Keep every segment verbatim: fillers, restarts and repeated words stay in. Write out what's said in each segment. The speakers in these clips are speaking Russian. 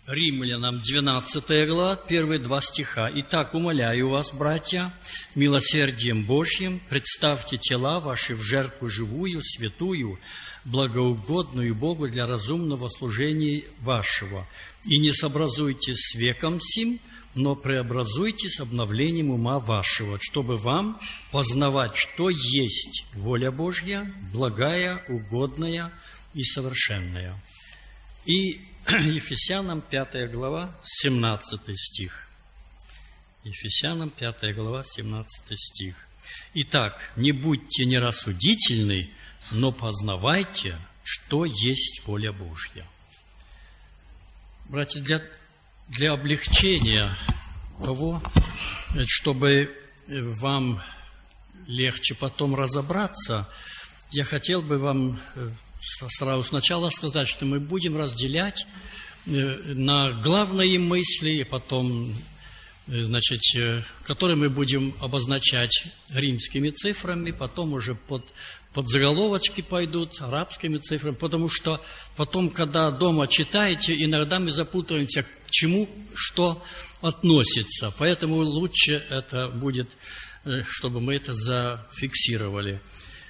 Римлянам двенадцатая глава, первые два стиха. «Итак, умоляю вас, братья, милосердием Божьим, представьте тела ваши в жертву живую, святую, благоугодную Богу для разумного служения вашего. И не сообразуйтесь с веком сим, но преобразуйтесь обновлением ума вашего, чтобы вам познавать, что есть воля Божья, благая, угодная и совершенная». И Ефесянам пятая глава, семнадцатый стих. Ефесянам пятая глава, семнадцатый стих. «Итак, не будьте нерассудительны, но познавайте, что есть воля Божья». Братья, для, для облегчения того, чтобы вам легче потом разобраться, я хотел бы вам сразу сначала сказать, что мы будем разделять на главные мысли, и потом, значит, которые мы будем обозначать римскими цифрами, потом уже под, под заголовочки пойдут арабскими цифрами, потому что потом, когда дома читаете, иногда мы запутаемся, к чему что относится. Поэтому лучше это будет, чтобы мы это зафиксировали.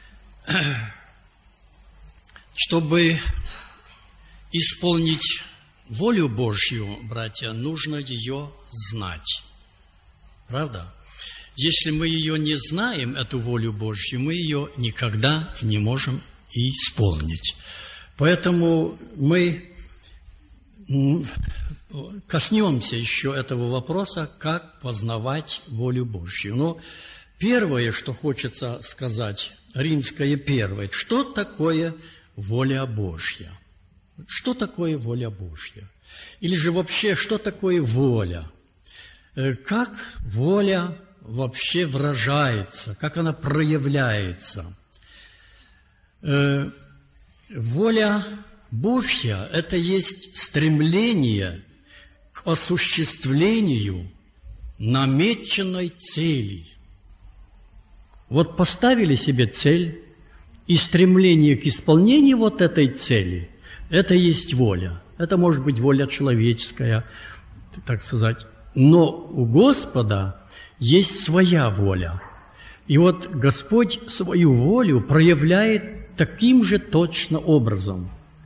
Чтобы исполнить волю Божью, братья, нужно ее знать. Правда? Если мы ее не знаем, эту волю Божью, мы ее никогда не можем исполнить. Поэтому мы коснемся еще этого вопроса, как познавать волю Божью. Но первое, что хочется сказать, римское первое, что такое воля Божья? Что такое воля Божья? Или же вообще, что такое воля? Как воля вообще выражается? Как она проявляется? Воля Божья – это есть стремление к осуществлению намеченной цели. Вот поставили себе цель, и стремление к исполнению вот этой цели – это есть воля. Это может быть воля человеческая, так сказать. Но у Господа есть своя воля. И вот Господь свою волю проявляет таким же точно образом.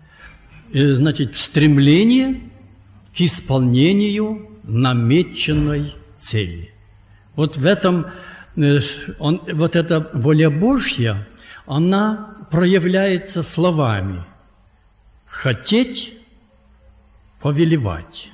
Значит, стремление к исполнению намеченной цели. Вот в этом, он, вот эта воля Божья, она проявляется словами «хотеть, повелевать».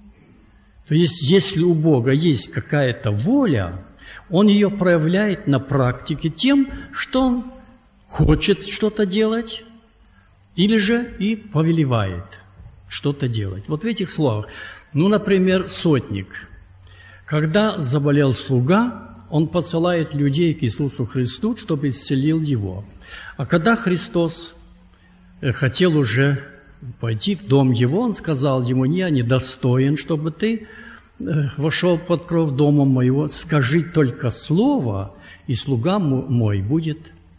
То есть, если у Бога есть какая-то воля, Он ее проявляет на практике тем, что Он хочет что-то делать, или же и повелевает что-то делать. Вот в этих словах. Ну, например, сотник. Когда заболел слуга, он посылает людей к Иисусу Христу, чтобы исцелил его. А когда Христос хотел уже пойти в дом его, он сказал ему: «Я недостоин, чтобы ты вошел под кров дома моего. Скажи только слово, и слуга мой будет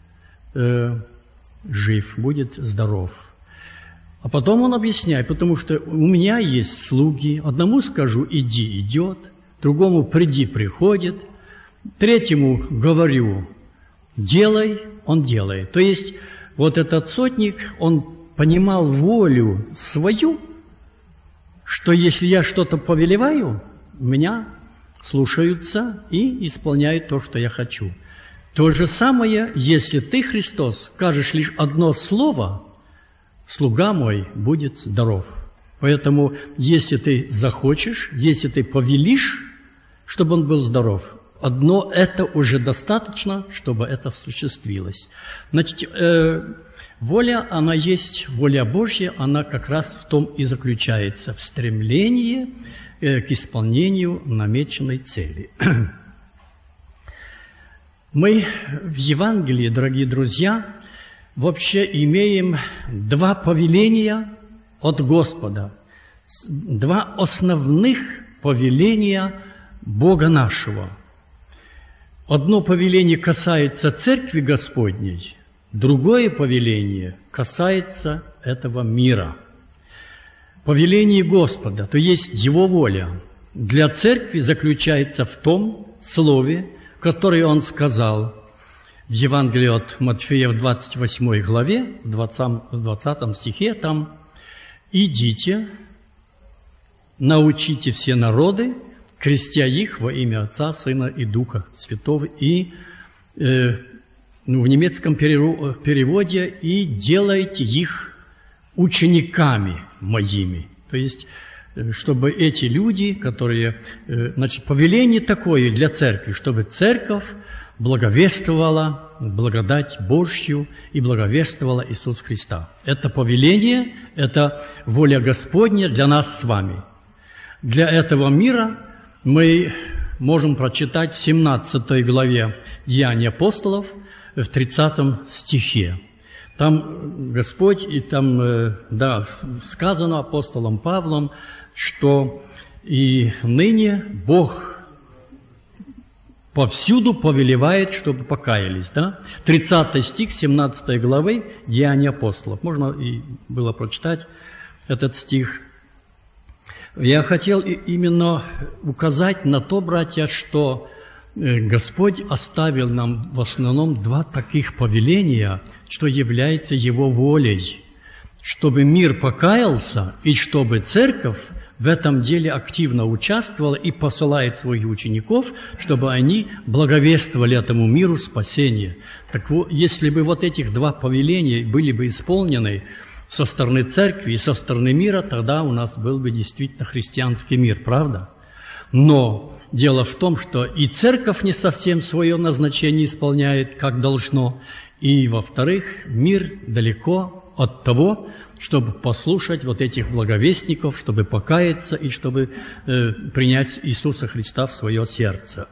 э, жив, будет здоров». А потом он объясняет: потому что у меня есть слуги, одному скажу «иди» – идет, другому «приди» – приходит, третьему говорю «делай», он делает. То есть вот этот сотник, он понимал волю свою, что если я что-то повелеваю, меня слушаются и исполняют то, что я хочу. То же самое, если ты, Христос, скажешь лишь одно слово, слуга мой будет здоров. Поэтому, если ты захочешь, если ты повелишь, чтобы он был здоров, одно это уже достаточно, чтобы это осуществилось. Значит, э, воля, она есть, воля Божья, она как раз в том и заключается, в стремлении э, к исполнению намеченной цели. Мы в Евангелии, дорогие друзья, вообще имеем два повеления от Господа, два основных повеления Бога нашего. Одно повеление касается Церкви Господней, другое повеление касается этого мира. повеление Господа, то есть Его воля, для церкви заключается в том слове, которое Он сказал в Евангелии от Матфея в двадцать восьмой главе, в двадцатом стихе, там: «Идите, научите все народы, крестя их во имя Отца, Сына и Духа Святого». И э, ну, в немецком переводе: «и делайте их учениками моими». То есть, чтобы эти люди, которые... Значит, повеление такое для церкви, чтобы церковь благовествовала благодать Божью и благовествовала Иисуса Христа. Это повеление, это воля Господня для нас с вами. Для этого мира мы можем прочитать в семнадцатой главе Деяний апостолов, в тридцатом стихе. Там Господь, и там, да, сказано апостолом Павлом, что и ныне Бог повсюду повелевает, чтобы покаялись. Да? тридцатый стих семнадцатой главы Деяний апостолов. Можно и было прочитать этот стих. Я хотел именно указать на то, братья, что Господь оставил нам в основном два таких повеления, что является Его волей, чтобы мир покаялся и чтобы церковь в этом деле активно участвовала и посылает своих учеников, чтобы они благовествовали этому миру спасение. Так вот, если бы вот этих два повеления были бы исполнены со стороны церкви и со стороны мира, тогда у нас был бы действительно христианский мир, правда? Но дело в том, что и церковь не совсем свое назначение исполняет, как должно, и, во-вторых, мир далеко от того, чтобы послушать вот этих благовестников, чтобы покаяться и чтобы э, принять Иисуса Христа в свое сердце.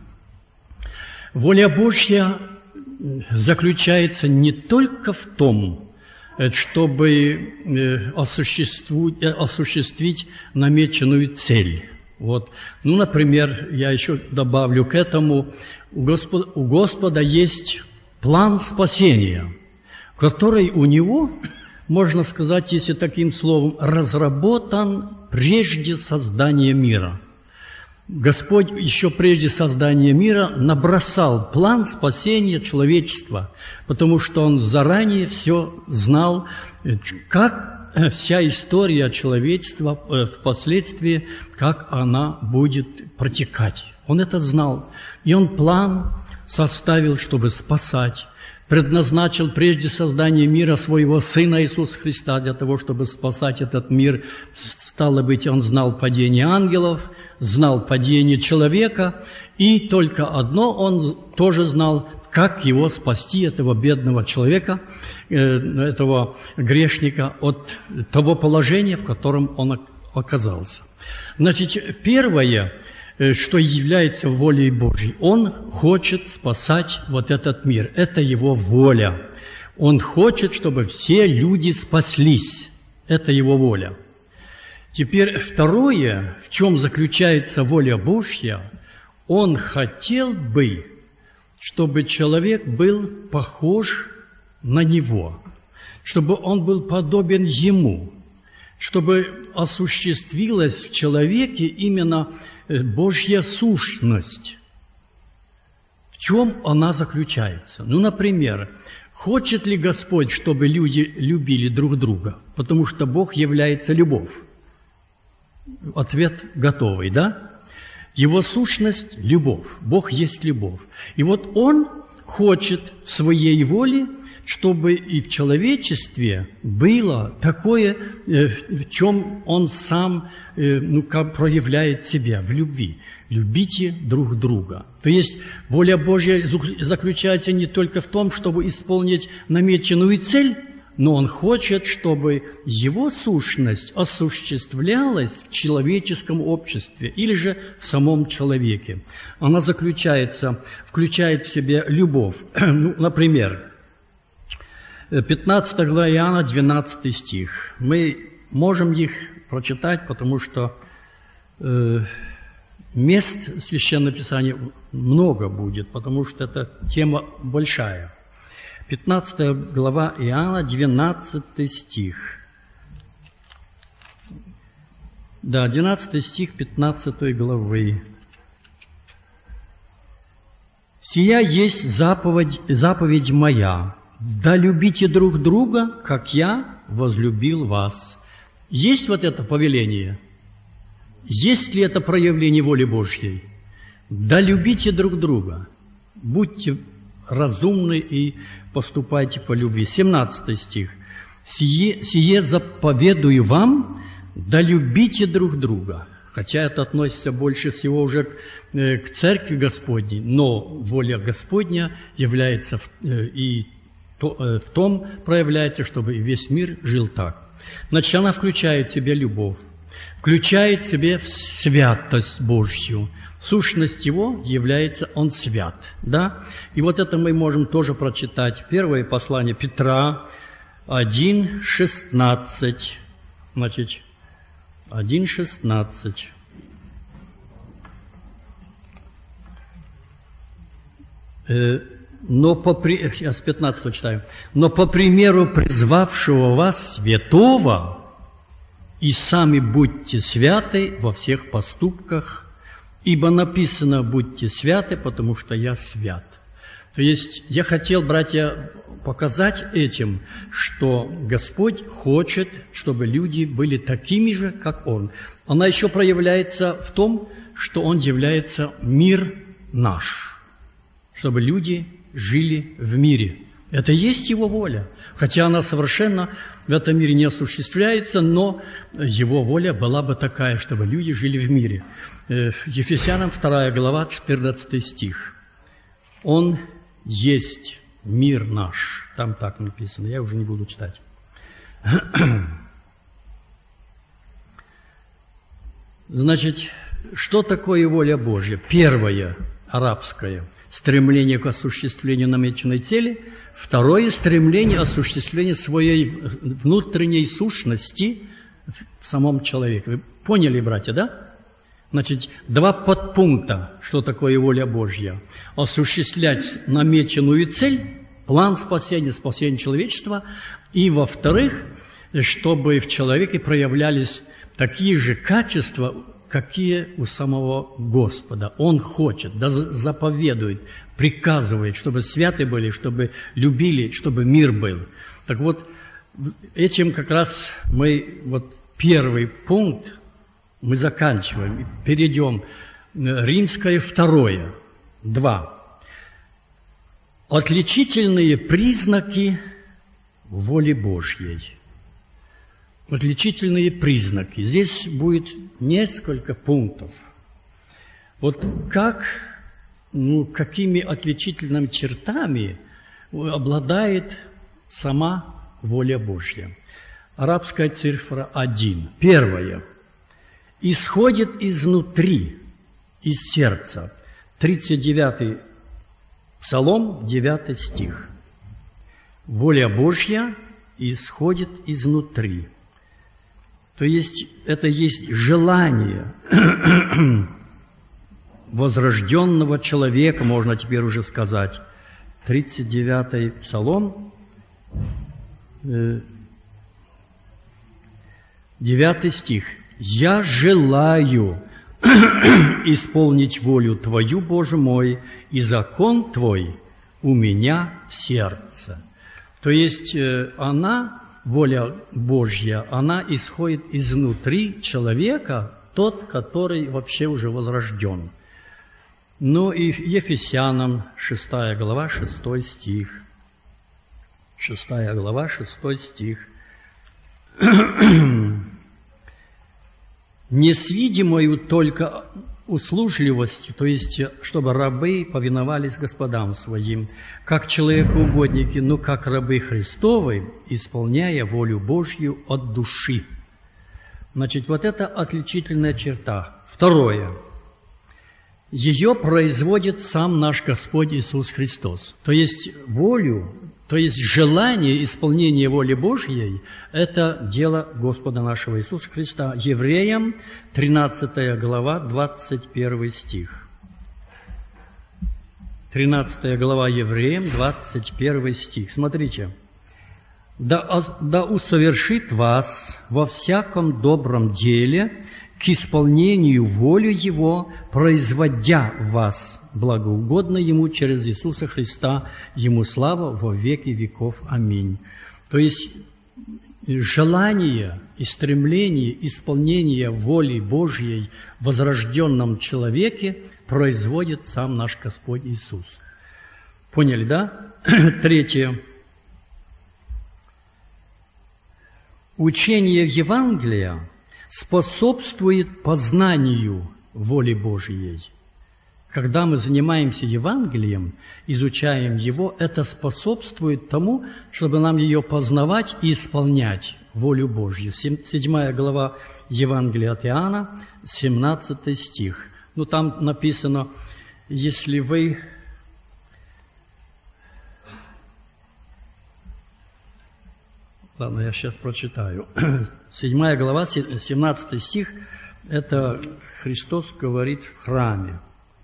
Воля Божья заключается не только в том, чтобы э, осуществить, осуществить намеченную цель. Вот. Ну, например, я еще добавлю к этому, у Господа, у Господа есть план спасения, который у Него, можно сказать, если таким словом, разработан прежде создания мира. Господь еще прежде создания мира набросал план спасения человечества, потому что Он заранее все знал, как вся история человечества впоследствии, как она будет протекать. Он это знал. И Он план составил, чтобы спасать. Предназначил прежде создания мира своего Сына Иисуса Христа для того, чтобы спасать этот мир. Стало быть, Он знал падение ангелов, знал падение человека, и только одно Он тоже знал, как его спасти, этого бедного человека, этого грешника, от того положения, в котором он оказался. Значит, первое, что является волей Божьей, Он хочет спасать вот этот мир. Это Его воля. Он хочет, чтобы все люди спаслись. Это Его воля. Теперь второе, в чем заключается воля Божья, Он хотел бы, чтобы человек был похож на Него, чтобы он был подобен Ему, чтобы осуществилась в человеке именно Божья сущность. В чем она заключается? Ну, например, хочет ли Господь, чтобы люди любили друг друга? Потому что Бог является любовь. Ответ готовый, да? Его сущность – любовь. Бог есть любовь. И вот Он хочет в своей воле, чтобы и в человечестве было такое, в чем Он сам ну, как проявляет себя, в любви. Любите друг друга. То есть воля Божья заключается не только в том, чтобы исполнить намеченную цель, но Он хочет, чтобы Его сущность осуществлялась в человеческом обществе или же в самом человеке. Она заключается, включает в себя любовь. Ну, например, пятнадцатая глава Иоанна, двенадцатый стих. Мы можем их прочитать, потому что э, мест Священного Писания много будет, потому что эта тема большая. пятнадцатая глава Иоанна, двенадцатый стих. Да, одиннадцатый стих пятнадцатой главы. «Сия есть заповедь, заповедь моя, да любите друг друга, как я возлюбил вас». Есть вот это повеление? Есть ли это проявление воли Божьей? Да любите друг друга, будьте разумны и поступайте по любви. семнадцатый стих. «Сие, сие заповедую вам, да любите друг друга». Хотя это относится больше всего уже к, э, к Церкви Господней, но воля Господня является в, э, и то, э, в том проявляется, чтобы весь мир жил так. Значит, она включает в себя любовь, включает в себе святость Божью. Сущность Его является Он свят. Да? И вот это мы можем тоже прочитать. Первое послание Петра один шестнадцать. Значит, один шестнадцать. Но по, я с пятнадцатого читаю. «Но по примеру призвавшего вас святого, и сами будьте святы во всех поступках, ибо написано: будьте святы, потому что я свят». То есть я хотел, братья, показать этим, что Господь хочет, чтобы люди были такими же, как Он. Она еще проявляется в том, что Он является мир наш, чтобы люди жили в мире. Это есть Его воля, хотя она совершенно в этом мире не осуществляется, но Его воля была бы такая, чтобы люди жили в мире. Ефесянам вторая глава, четырнадцатый стих. «Он есть мир наш». Там так написано, я уже не буду читать. Значит, что такое воля Божья? Первое, арабское, стремление к осуществлению намеченной цели. Второе, стремление осуществления своей внутренней сущности в самом человеке. Вы поняли, братья, да? Значит, два подпункта, что такое воля Божья. Осуществлять намеченную цель, план спасения, спасения человечества. И, во-вторых, чтобы в человеке проявлялись такие же качества, какие у самого Господа. Он хочет, да заповедует, приказывает, чтобы святы были, чтобы любили, чтобы мир был. Так вот, этим как раз мы, вот первый пункт, мы заканчиваем, перейдем. Римское второе, два. Отличительные признаки воли Божьей. Отличительные признаки. Здесь будет несколько пунктов. Вот как, ну, какими отличительными чертами обладает сама воля Божья. Арабская цифра один. Первое. Исходит изнутри, из сердца. тридцать девятый Псалом, девятый стих. Воля Божья исходит изнутри. То есть это есть желание возрожденного человека, можно теперь уже сказать. тридцать девятый Псалом, девятый стих. «Я желаю исполнить волю Твою, Боже мой, и закон Твой у меня в сердце». То есть она, воля Божья, она исходит изнутри человека, тот, который вообще уже возрожден. Ну и Ефесянам шестая глава, шестой стих. шестая глава, шестой стих. «Не с видимою только услужливостью, то есть, чтобы рабы повиновались господам своим, как человекоугодники, но как рабы Христовы, исполняя волю Божью от души». Значит, вот это отличительная черта. Второе. Ее производит сам наш Господь Иисус Христос. То есть волю, то есть желание исполнения воли Божьей – это дело Господа нашего Иисуса Христа. Евреям, тринадцатая глава, двадцать первый стих. тринадцатая глава Евреям, двадцать первый стих. Смотрите. «Да, да усовершит вас во всяком добром деле, к исполнению волю Его, производя в вас благоугодно Ему через Иисуса Христа, Ему слава во веки веков. Аминь». То есть желание и стремление исполнения воли Божьей в возрожденном человеке производит сам наш Господь Иисус. Поняли, да? Третье. Учение Евангелия способствует познанию воли Божьей. Когда мы занимаемся Евангелием, изучаем его, это способствует тому, чтобы нам ее познавать и исполнять волю Божью. Седьмая глава Евангелия от Иоанна, семнадцатый стих. Ну, там написано, если вы... Ладно, я сейчас прочитаю. Седьмая глава, семнадцатый стих, это Христос говорит в храме.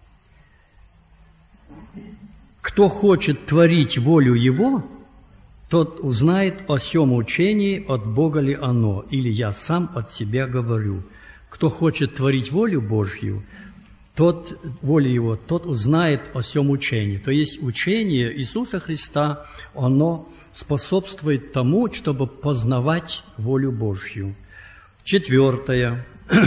«Кто хочет творить волю Его, тот узнает о сем учении, от Бога ли оно, или я сам от себя говорю. Кто хочет творить волю Божью, тот, волю Его, тот узнает о сем учении». То есть учение Иисуса Христа, оно способствует тому, чтобы познавать волю Божью. Четвертое.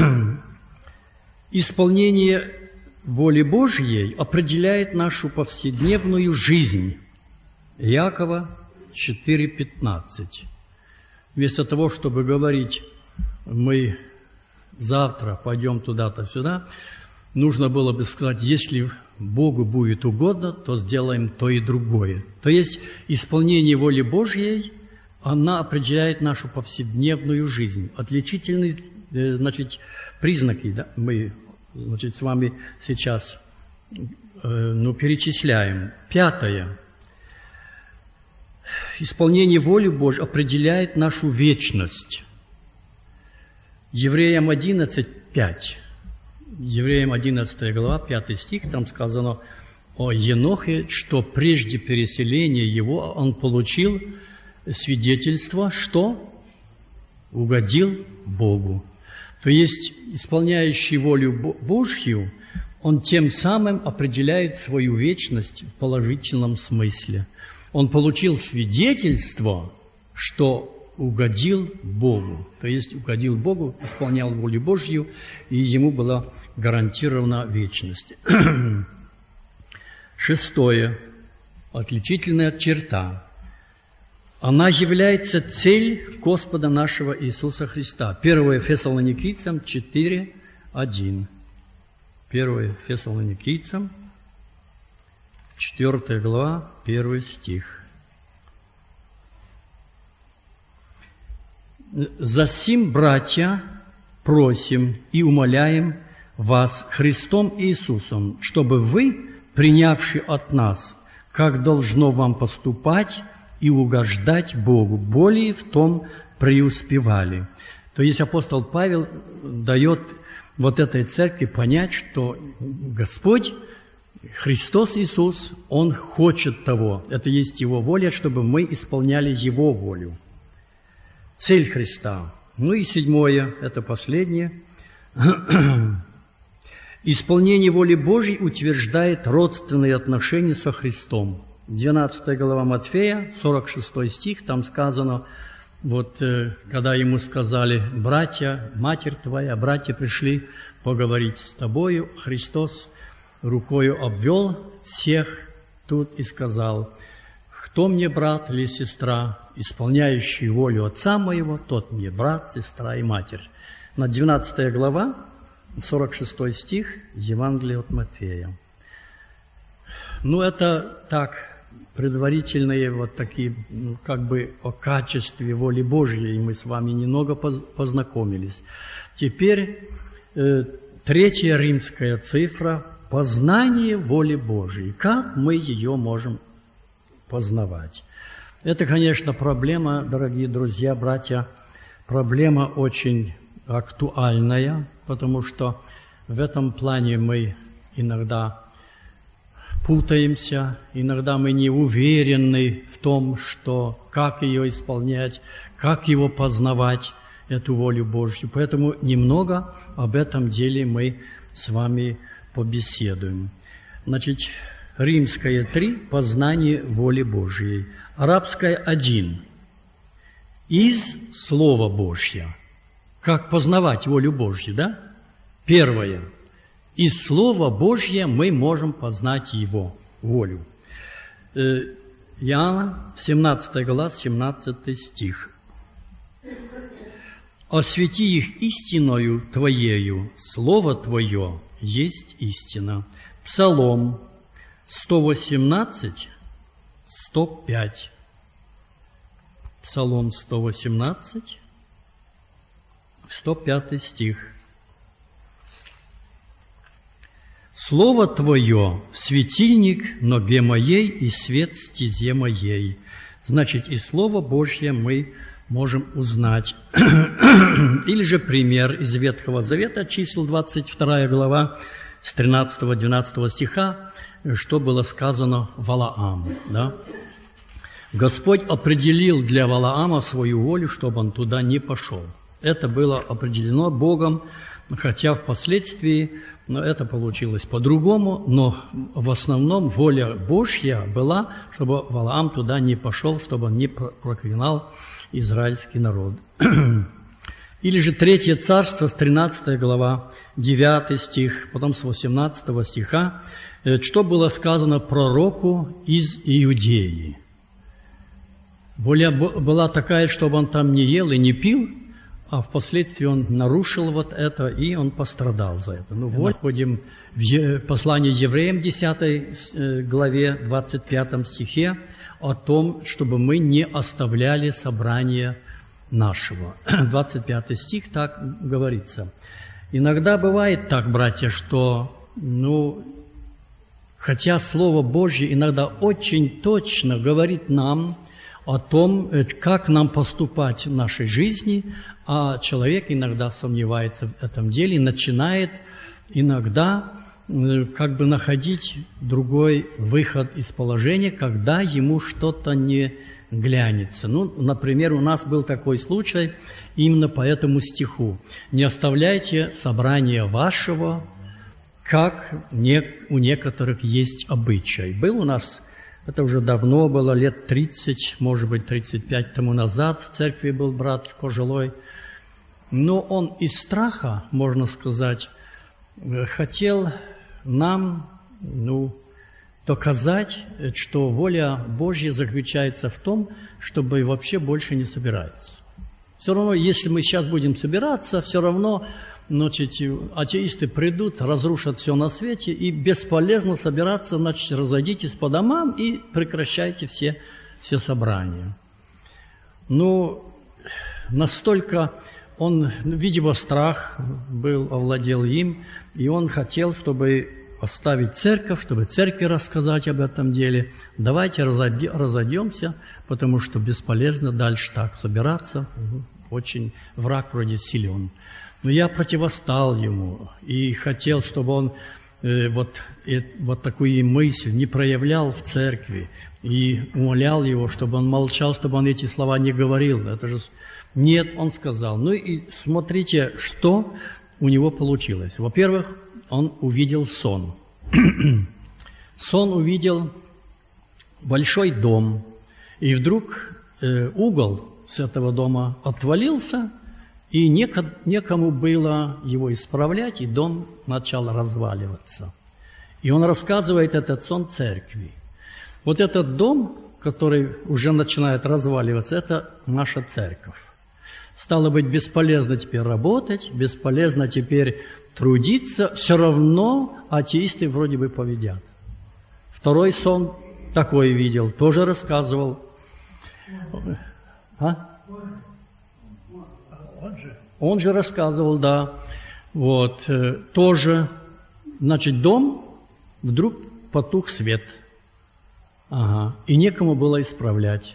Исполнение воли Божьей определяет нашу повседневную жизнь. Иакова четыре пятнадцать. Вместо того, чтобы говорить, мы завтра пойдем туда-то, сюда, нужно было бы сказать, если Богу будет угодно, то сделаем то и другое. То есть исполнение воли Божьей, она определяет нашу повседневную жизнь. Отличительные, значит, признаки, да, мы, значит, с вами сейчас э, ну, перечисляем. Пятое. Исполнение воли Божьей определяет нашу вечность. Евреям одиннадцать пять. Евреям одиннадцатая глава, пятый стих, там сказано о Енохе, что прежде переселения его он получил свидетельство, что угодил Богу. То есть, исполняющий волю Божью, он тем самым определяет свою вечность в положительном смысле. Он получил свидетельство, что угодил Богу. То есть угодил Богу, исполнял волю Божью, и ему была гарантирована вечность. Шестое. Отличительная черта. Она является цель Господа нашего Иисуса Христа. первое Фессалоникийцам четыре один. первое Фессалоникийцам, четвёртая глава, первый стих. «Засим, братья, просим и умоляем вас Христом Иисусом, чтобы вы, принявши от нас, как должно вам поступать и угождать Богу, более в том преуспевали». То есть апостол Павел дает вот этой церкви понять, что Господь, Христос Иисус, Он хочет того, это есть Его воля, чтобы мы исполняли Его волю. Цель Христа. Ну и седьмое, это последнее. Исполнение воли Божьей утверждает родственные отношения со Христом. двенадцатая глава Матфея, сорок шестой стих, там сказано, вот когда ему сказали, братья, матерь твоя, братья пришли поговорить с тобою, Христос рукою обвел всех тут и сказал, кто мне брат или сестра, исполняющий волю Отца моего, тот мне брат, сестра и матерь. На двенадцатая глава, сорок шестой стих, Евангелие от Матфея. Ну, это так, предварительные вот такие, ну, как бы о качестве воли Божьей мы с вами немного познакомились. Теперь э, третья римская цифра – познание воли Божьей. Как мы ее можем познавать? Это, конечно, проблема, дорогие друзья, братья, проблема очень актуальная, потому что в этом плане мы иногда путаемся, иногда мы не уверены в том, что как ее исполнять, как его познавать. эту волю Божью. Поэтому немного об этом деле мы с вами побеседуем. Значит, римская три – познание воли Божьей. Арабская один – из Слова Божьего. Как познавать волю Божью, да? Первое. Из Слова Божьего мы можем познать Его волю. Иоанна, семнадцатая глава, семнадцатый стих. «Освети их истиною Твоею, Слово Твое есть истина». Псалом сто восемнадцать, сто пять. Псалом сто восемнадцать, сто пятый стих. «Слово Твое – светильник ноге моей и свет стезе моей». Значит, и Слово Божье мы можем узнать. Или же пример из Ветхого Завета, чисел двадцать вторая глава, с тринадцатого-двенадцатого стиха, что было сказано Валааму. Да? Господь определил для Валаама свою волю, чтобы он туда не пошел. Это было определено Богом, хотя впоследствии но это получилось по-другому, но в основном воля Божья была, чтобы Валаам туда не пошел, чтобы он не проклинал израильский народ. Или же Третье царство, с тринадцатой глава, девятый стих, потом с восемнадцатого стиха, что было сказано пророку из Иудеи. Воля была такая, чтобы он там не ел и не пил, а впоследствии он нарушил вот это, и он пострадал за это. Ну, вот, входим в послание евреям, десятой главе, двадцать пятом стихе, о том, чтобы мы не оставляли собрание нашего. двадцать пятый стих так говорится. Иногда бывает так, братья, что, ну, хотя Слово Божье иногда очень точно говорит нам о том, как нам поступать в нашей жизни, а человек иногда сомневается в этом деле и начинает иногда как бы находить другой выход из положения, когда ему что-то не глянется. Ну, например, у нас был такой случай именно по этому стиху. «Не оставляйте собрания вашего, как у некоторых есть обычай». Был у нас, это уже давно было, лет тридцать, может быть, тридцать пять тому назад, в церкви был брат пожилой, но он из страха, можно сказать, хотел нам, ну, доказать, что воля Божья заключается в том, чтобы вообще больше не собираться. Все равно, если мы сейчас будем собираться, все равно, значит, атеисты придут, разрушат все на свете, и бесполезно собираться, значит, разойдитесь по домам и прекращайте все, все собрания. Ну, настолько он, видимо, страх был, овладел им, и он хотел, чтобы оставить церковь, чтобы церкви рассказать об этом деле. Давайте разойдемся, потому что бесполезно дальше так собираться. Очень враг вроде силен. Но я противостал ему и хотел, чтобы он э, вот, э, вот такую мысль не проявлял в церкви, и умолял его, чтобы он молчал, чтобы он эти слова не говорил. Это же... Нет, он сказал. Ну и смотрите, что у него получилось. Во-первых, он увидел сон. Сон увидел большой дом, и вдруг э, угол с этого дома отвалился, и неко, некому было его исправлять, и дом начал разваливаться. И он рассказывает этот сон церкви. Вот этот дом, который уже начинает разваливаться, это наша церковь. Стало быть, бесполезно теперь работать, бесполезно теперь трудиться, все равно атеисты вроде бы победят. Второй сон такой видел, тоже рассказывал. А? Он же. Он же рассказывал, да. Вот, тоже, значит, дом, вдруг потух свет. Ага, и некому было исправлять.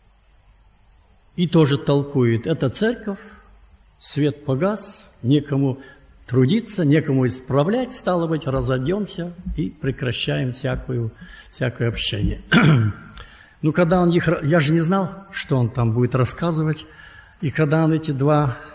И тоже толкует, это церковь, свет погас, некому трудиться, некому исправлять, стало быть, разойдемся и прекращаем всякую, всякое общение. Ну, когда он их, я же не знал, что он там будет рассказывать, и когда он эти два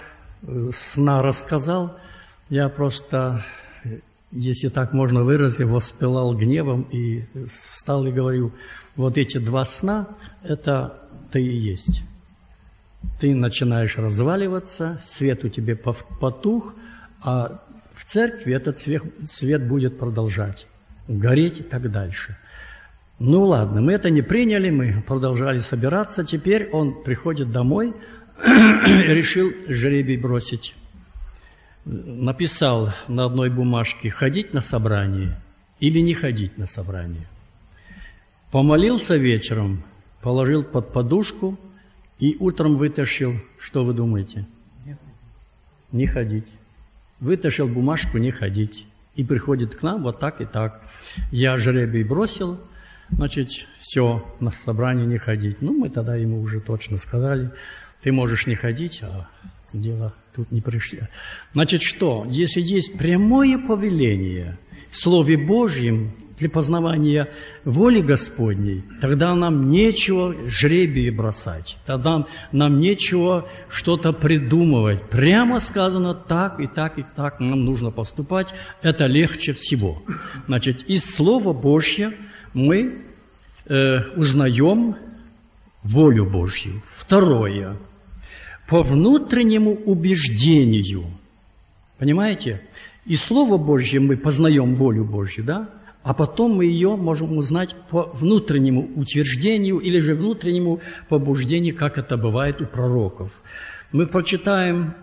сна рассказал, я просто, если так можно выразить, воспылал гневом и встал и говорю, вот эти два сна, это ты и есть. Ты начинаешь разваливаться, свет у тебя потух, а в церкви этот свет, свет будет продолжать гореть и так дальше. Ну ладно, мы это не приняли, мы продолжали собираться. Теперь он приходит домой и решил жребий бросить. Написал на одной бумажке ходить на собрание или не ходить на собрание. Помолился вечером, положил под подушку и утром вытащил, что вы думаете? Не ходить. Вытащил бумажку «не ходить». И приходит к нам вот так и так. Я жребий бросил, значит, все, на собрание не ходить. Ну, мы тогда ему уже точно сказали, ты можешь не ходить, а дело тут не пришли. Значит, что? Если есть прямое повеление в Слове Божьем для познавания воли Господней, тогда нам нечего жребии бросать, тогда нам нечего что-то придумывать. Прямо сказано так и так и так нам нужно поступать, это легче всего. Значит, из Слова Божьего мы э, узнаем волю Божью. Второе. По внутреннему убеждению. Понимаете? Из Слова Божьего мы познаем волю Божью, да? А потом мы ее можем узнать по внутреннему утверждению или же внутреннему побуждению, как это бывает у пророков. Мы прочитаем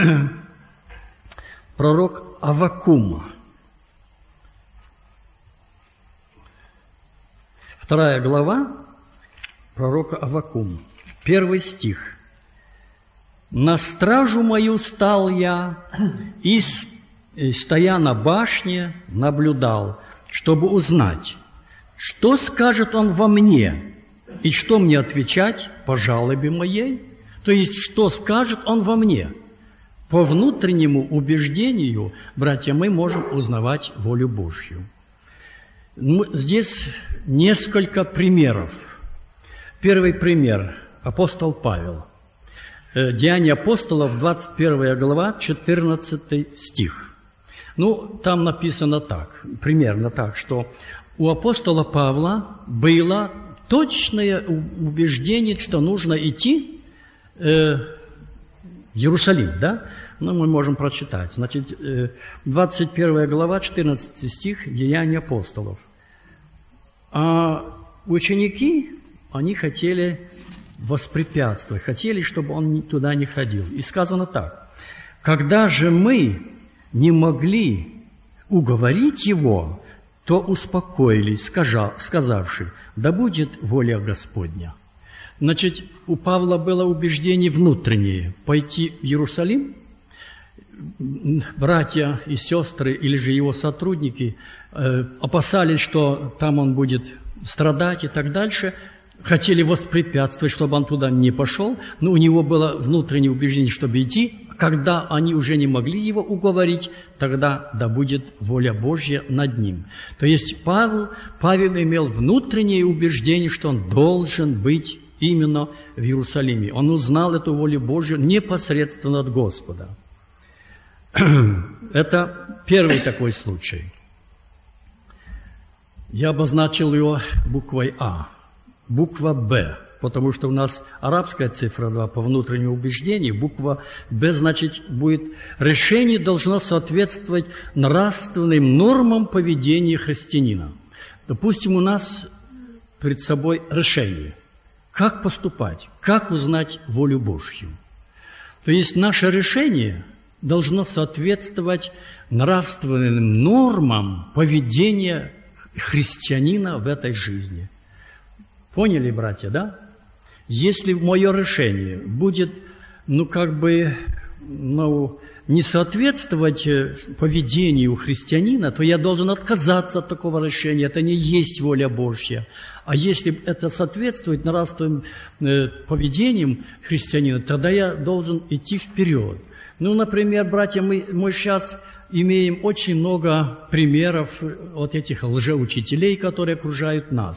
пророк Аввакум. Вторая глава пророка Аввакум. Первый стих. «На стражу мою стал я, и, стоя на башне, наблюдал, чтобы узнать, что скажет он во мне, и что мне отвечать по жалобе моей». То есть, что скажет он во мне. По внутреннему убеждению, братья, мы можем узнавать волю Божью. Здесь несколько примеров. Первый пример – апостол Павел. Деяния апостолов, двадцать первая глава, четырнадцатый стих. Ну, там написано так, примерно так, что у апостола Павла было точное убеждение, что нужно идти э, в Иерусалим, да? Ну, мы можем прочитать. Значит, э, двадцать первая глава, четырнадцатый стих, Деяния апостолов. А ученики, они хотели воспрепятствовать, хотели, чтобы он туда не ходил. И сказано так: «Когда же мы не могли уговорить его, то успокоились, сказавши, да будет воля Господня». Значит, у Павла было убеждение внутреннее – пойти в Иерусалим. Братья и сестры или же его сотрудники э, опасались, что там он будет страдать и так дальше, хотели воспрепятствовать, чтобы он туда не пошел, но у него было внутреннее убеждение, чтобы идти. Когда они уже не могли его уговорить, тогда да будет воля Божья над ним. То есть Павел, Павел имел внутреннее убеждение, что он должен быть именно в Иерусалиме. Он узнал эту волю Божью непосредственно от Господа. Это первый такой случай. Я обозначил его буквой А. Буква Б, потому что у нас арабская цифра два по внутреннему убеждению. Буква Б, значит, будет решение должно соответствовать нравственным нормам поведения христианина. Допустим, у нас перед собой решение. Как поступать? Как узнать волю Божью? То есть наше решение должно соответствовать нравственным нормам поведения христианина в этой жизни. Поняли, братья, да? Если мое решение будет, ну, как бы, ну, не соответствовать поведению христианина, то я должен отказаться от такого решения. Это не есть воля Божья. А если это соответствует нравственным э, поведением христианина, тогда я должен идти вперед. Ну, например, братья, мы, мы сейчас имеем очень много примеров вот этих лжеучителей, которые окружают нас.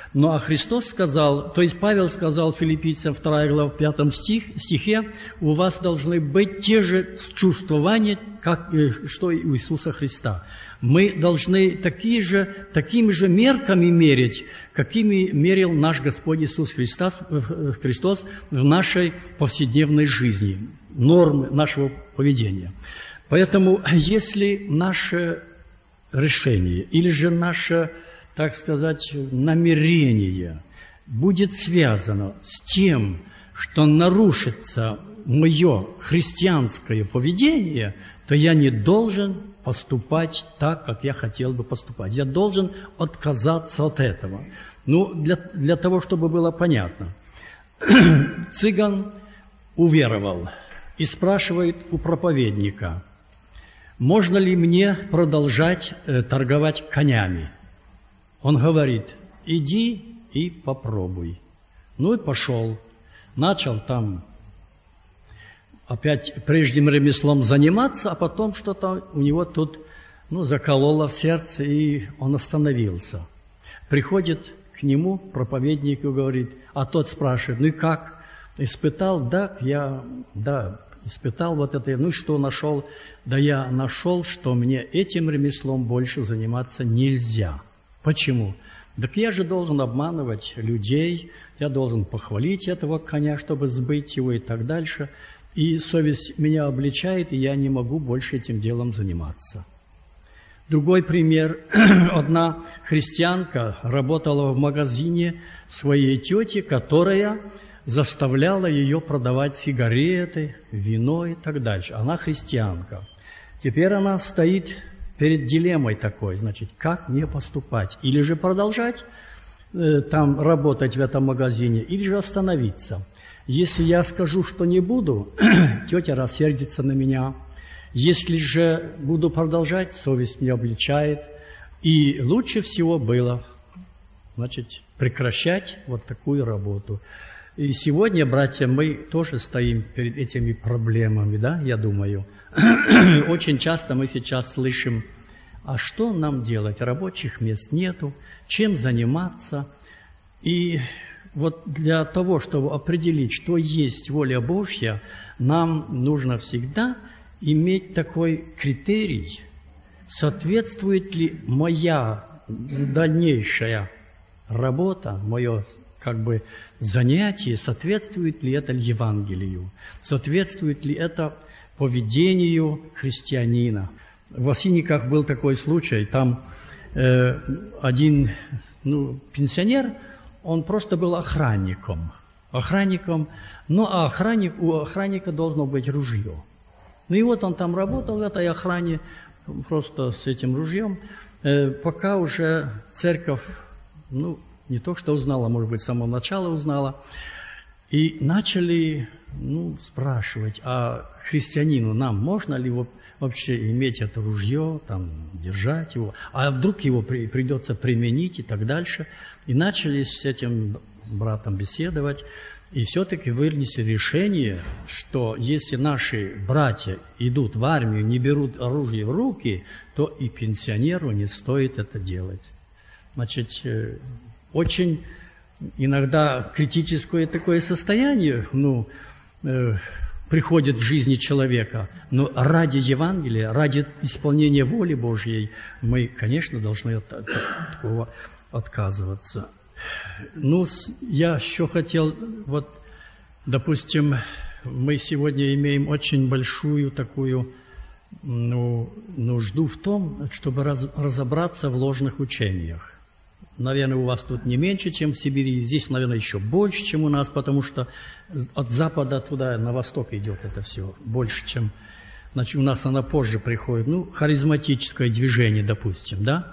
Ну, а Христос сказал, то есть Павел сказал филиппийцам вторая глава, в пятом стих, стихе, у вас должны быть те же чувствования, как, что и у Иисуса Христа. Мы должны такие же, такими же мерками мерить, какими мерил наш Господь Иисус Христос, Христос в нашей повседневной жизни, нормы нашего поведения. Поэтому, если наше решение или же наше, так сказать, намерение будет связано с тем, что нарушится мое христианское поведение, то я не должен поступать так, как я хотел бы поступать. Я должен отказаться от этого. Ну, для, для того, чтобы было понятно. Цыган уверовал и спрашивает у проповедника, можно ли мне продолжать э, торговать конями? Он говорит, иди и попробуй. Ну и пошел. Начал там опять прежним ремеслом заниматься, а потом что-то у него тут ну, закололо в сердце, и он остановился. Приходит к нему проповедник и говорит, а тот спрашивает, ну и как? Испытал? Да, я, да, испытал вот это. Ну и что нашел? Да я нашел, что мне этим ремеслом больше заниматься нельзя. Почему? Так я же должен обманывать людей, я должен похвалить этого коня, чтобы сбыть его и так дальше. И совесть меня обличает, и я не могу больше этим делом заниматься. Другой пример. Одна христианка работала в магазине своей тети, которая заставляла ее продавать сигареты, вино и так дальше. Она христианка. Теперь она стоит перед дилеммой такой, значит, как мне поступать? Или же продолжать э, там работать в этом магазине, или же остановиться. Если я скажу, что не буду, тетя рассердится на меня. Если же буду продолжать, совесть меня обличает. И лучше всего было, значит, прекращать вот такую работу. И сегодня, братья, мы тоже стоим перед этими проблемами, да, я думаю. Очень часто мы сейчас слышим, а что нам делать? Рабочих мест нету, чем заниматься? И вот для того, чтобы определить, что есть воля Божья, нам нужно всегда иметь такой критерий, соответствует ли моя дальнейшая работа, мое как бы занятие, соответствует ли это Евангелию, соответствует ли это поведению христианина. В Осинниках был такой случай, там э, один ну, пенсионер, он просто был охранником, охранником, ну а охранник, у охранника должно быть ружье. Ну и вот он там работал в этой охране, просто с этим ружьем, э, пока уже церковь, ну, не то что узнала, может быть, с самого начала узнала, и начали ну, спрашивать, а христианину нам можно ли вообще иметь это ружье, там, держать его, а вдруг его при, придется применить и так дальше. И начали с этим братом беседовать, и все-таки вынесли решение, что если наши братья идут в армию, не берут оружие в руки, то и пенсионеру не стоит это делать. Значит, очень иногда критическое такое состояние ну, э, приходит в жизни человека, но ради Евангелия, ради исполнения воли Божьей мы, конечно, должны от, от такого отказываться. Ну, я еще хотел, вот, допустим, мы сегодня имеем очень большую такую ну, нужду в том, чтобы раз, разобраться в ложных учениях. Наверное, у вас тут не меньше, чем в Сибири. Здесь, наверное, еще больше, чем у нас, потому что от запада туда на восток идет это все больше, чем... Значит, у нас она позже приходит. Ну, харизматическое движение, допустим, да?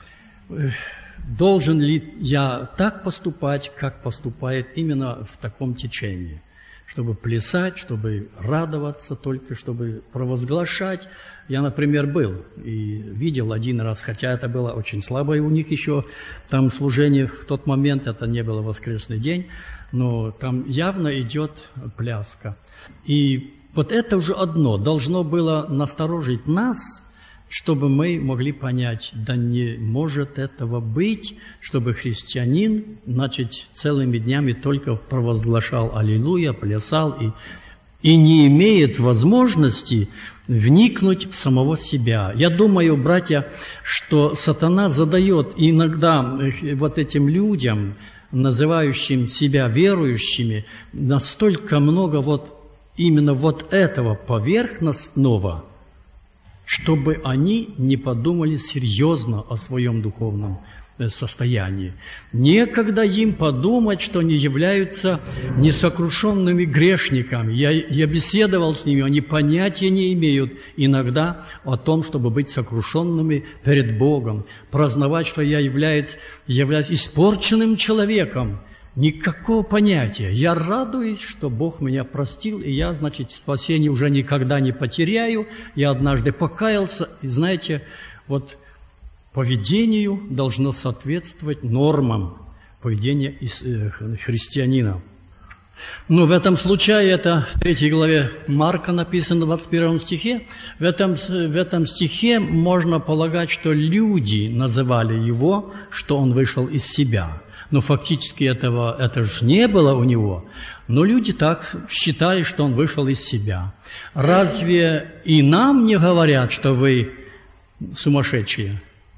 Должен ли я так поступать, как поступает именно в таком течении? Чтобы плясать, чтобы радоваться только, чтобы провозглашать. Я, например, был и видел один раз, хотя это было очень слабое у них еще, там служение в тот момент, это не было воскресный день, но там явно идет пляска. И вот это уже одно должно было насторожить нас, чтобы мы могли понять, да не может этого быть, чтобы христианин, значит, целыми днями только провозглашал «Аллилуйя», плясал и, и не имеет возможности вникнуть в самого себя. Я думаю, братья, что сатана задает иногда вот этим людям, называющим себя верующими, настолько много вот именно вот этого поверхностного, чтобы они не подумали серьезно о своем духовном состоянии. Некогда им подумать, что они являются несокрушенными грешниками. Я, я беседовал с ними, они понятия не имеют иногда о том, чтобы быть сокрушенными перед Богом, праздновать, что я являюсь, являюсь испорченным человеком. Никакого понятия. Я радуюсь, что Бог меня простил, и я, значит, спасение уже никогда не потеряю. Я однажды покаялся, и, знаете, вот поведению должно соответствовать нормам поведения христианина. Но в этом случае, это в третьей главе Марка написано в двадцать первом стихе, в этом, в этом стихе можно полагать, что люди называли его, что он вышел из себя. Но фактически этого, это же не было у него. Но люди так считали, что он вышел из себя. Разве и нам не говорят, что вы сумасшедшие?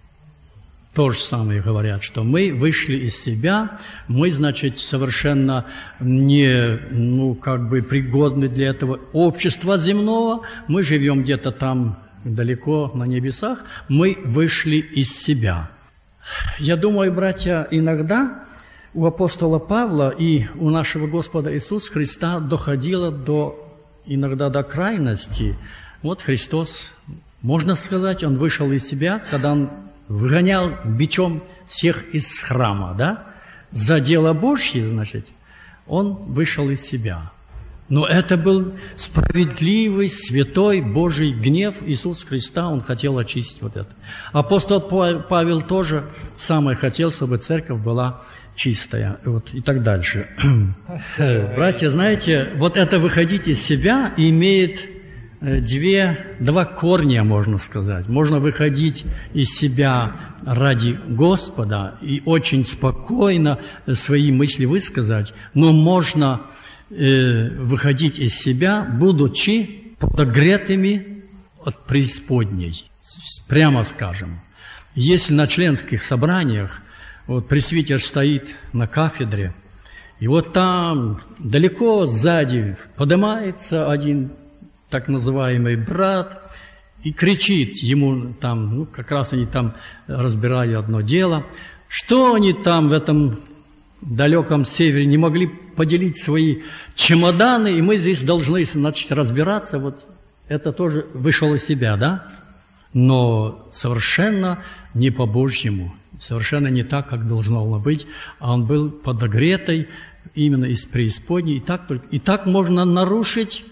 То же самое говорят, что мы вышли из себя, мы, значит, совершенно не, ну, как бы пригодны для этого общества земного, мы живем где-то там далеко на небесах, мы вышли из себя. Я думаю, братья, иногда у апостола Павла и у нашего Господа Иисуса Христа доходило до, иногда до крайности. Вот Христос, можно сказать, Он вышел из себя, когда Он выгонял бичом всех из храма, да? За дело Божье, значит, Он вышел из себя. Но это был справедливый, святой Божий гнев Иисуса Христа, Он хотел очистить вот это. Апостол Павел тоже самое хотел, чтобы церковь была чистая, вот, и так дальше. Братья, знаете, вот это выходить из себя имеет две, два корня, можно сказать. Можно выходить из себя ради Господа и очень спокойно свои мысли высказать, но можно выходить из себя, будучи подогретыми от преисподней. Прямо скажем, если на членских собраниях вот пресвитер стоит на кафедре, и вот там далеко сзади поднимается один так называемый брат и кричит ему там, ну как раз они там разбирали одно дело, что они там в этом далеком севере не могли поделить свои чемоданы, и мы здесь должны, значит, разбираться. Вот это тоже вышел из себя, да? Но совершенно не по-божьему, совершенно не так, как должно было быть, а он был подогретый именно из преисподней. И так, только, и так можно нарушить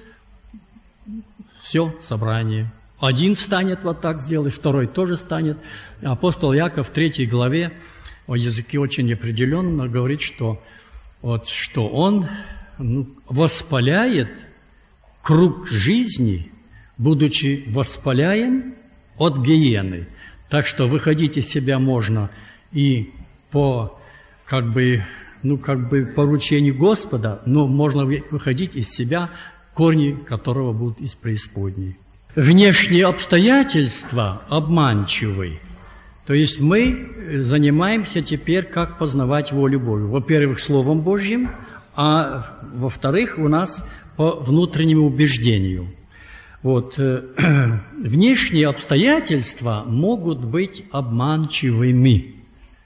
все собрание. Один встанет вот так сделать, второй тоже станет. Апостол Яков в третьей главе о языке очень неопределенно говорит, что, вот, что он ну, воспаляет круг жизни, будучи воспаляем от гиены. Так что выходить из себя можно и по как бы, ну, как бы поручению Господа, но можно выходить из себя, корни которого будут из преисподней. Внешние обстоятельства обманчивы. То есть мы занимаемся теперь, как познавать волю Божию. Во-первых, Словом Божьим, а во-вторых, у нас по внутреннему убеждению. Вот, э, внешние обстоятельства могут быть обманчивыми.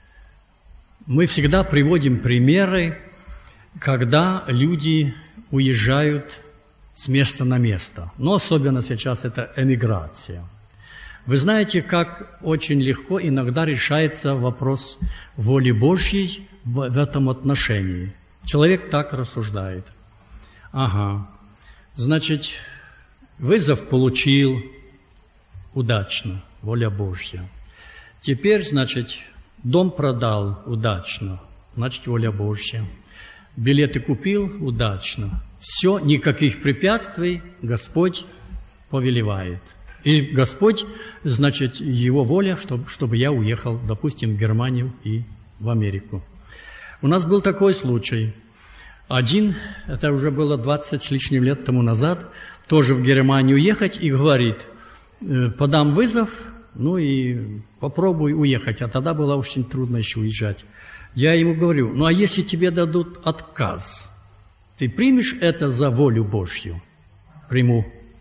Мы всегда приводим примеры, когда люди уезжают с места на место. Но особенно сейчас это эмиграция. Вы знаете, как очень легко иногда решается вопрос воли Божьей в, в этом отношении. Человек так рассуждает. Ага, значит, вызов получил удачно, воля Божья. Теперь, значит, дом продал удачно, значит, воля Божья. Билеты купил удачно. Все, никаких препятствий Господь повелевает. И Господь, значит, Его воля, чтобы, чтобы я уехал, допустим, в Германию и в Америку. У нас был такой случай. Один, это уже было двадцать с лишним лет тому назад, тоже в Германию ехать и говорит, подам вызов, ну и попробуй уехать. А тогда было очень трудно еще уезжать. Я ему говорю, ну а если тебе дадут отказ, ты примешь это за волю Божью? Приму.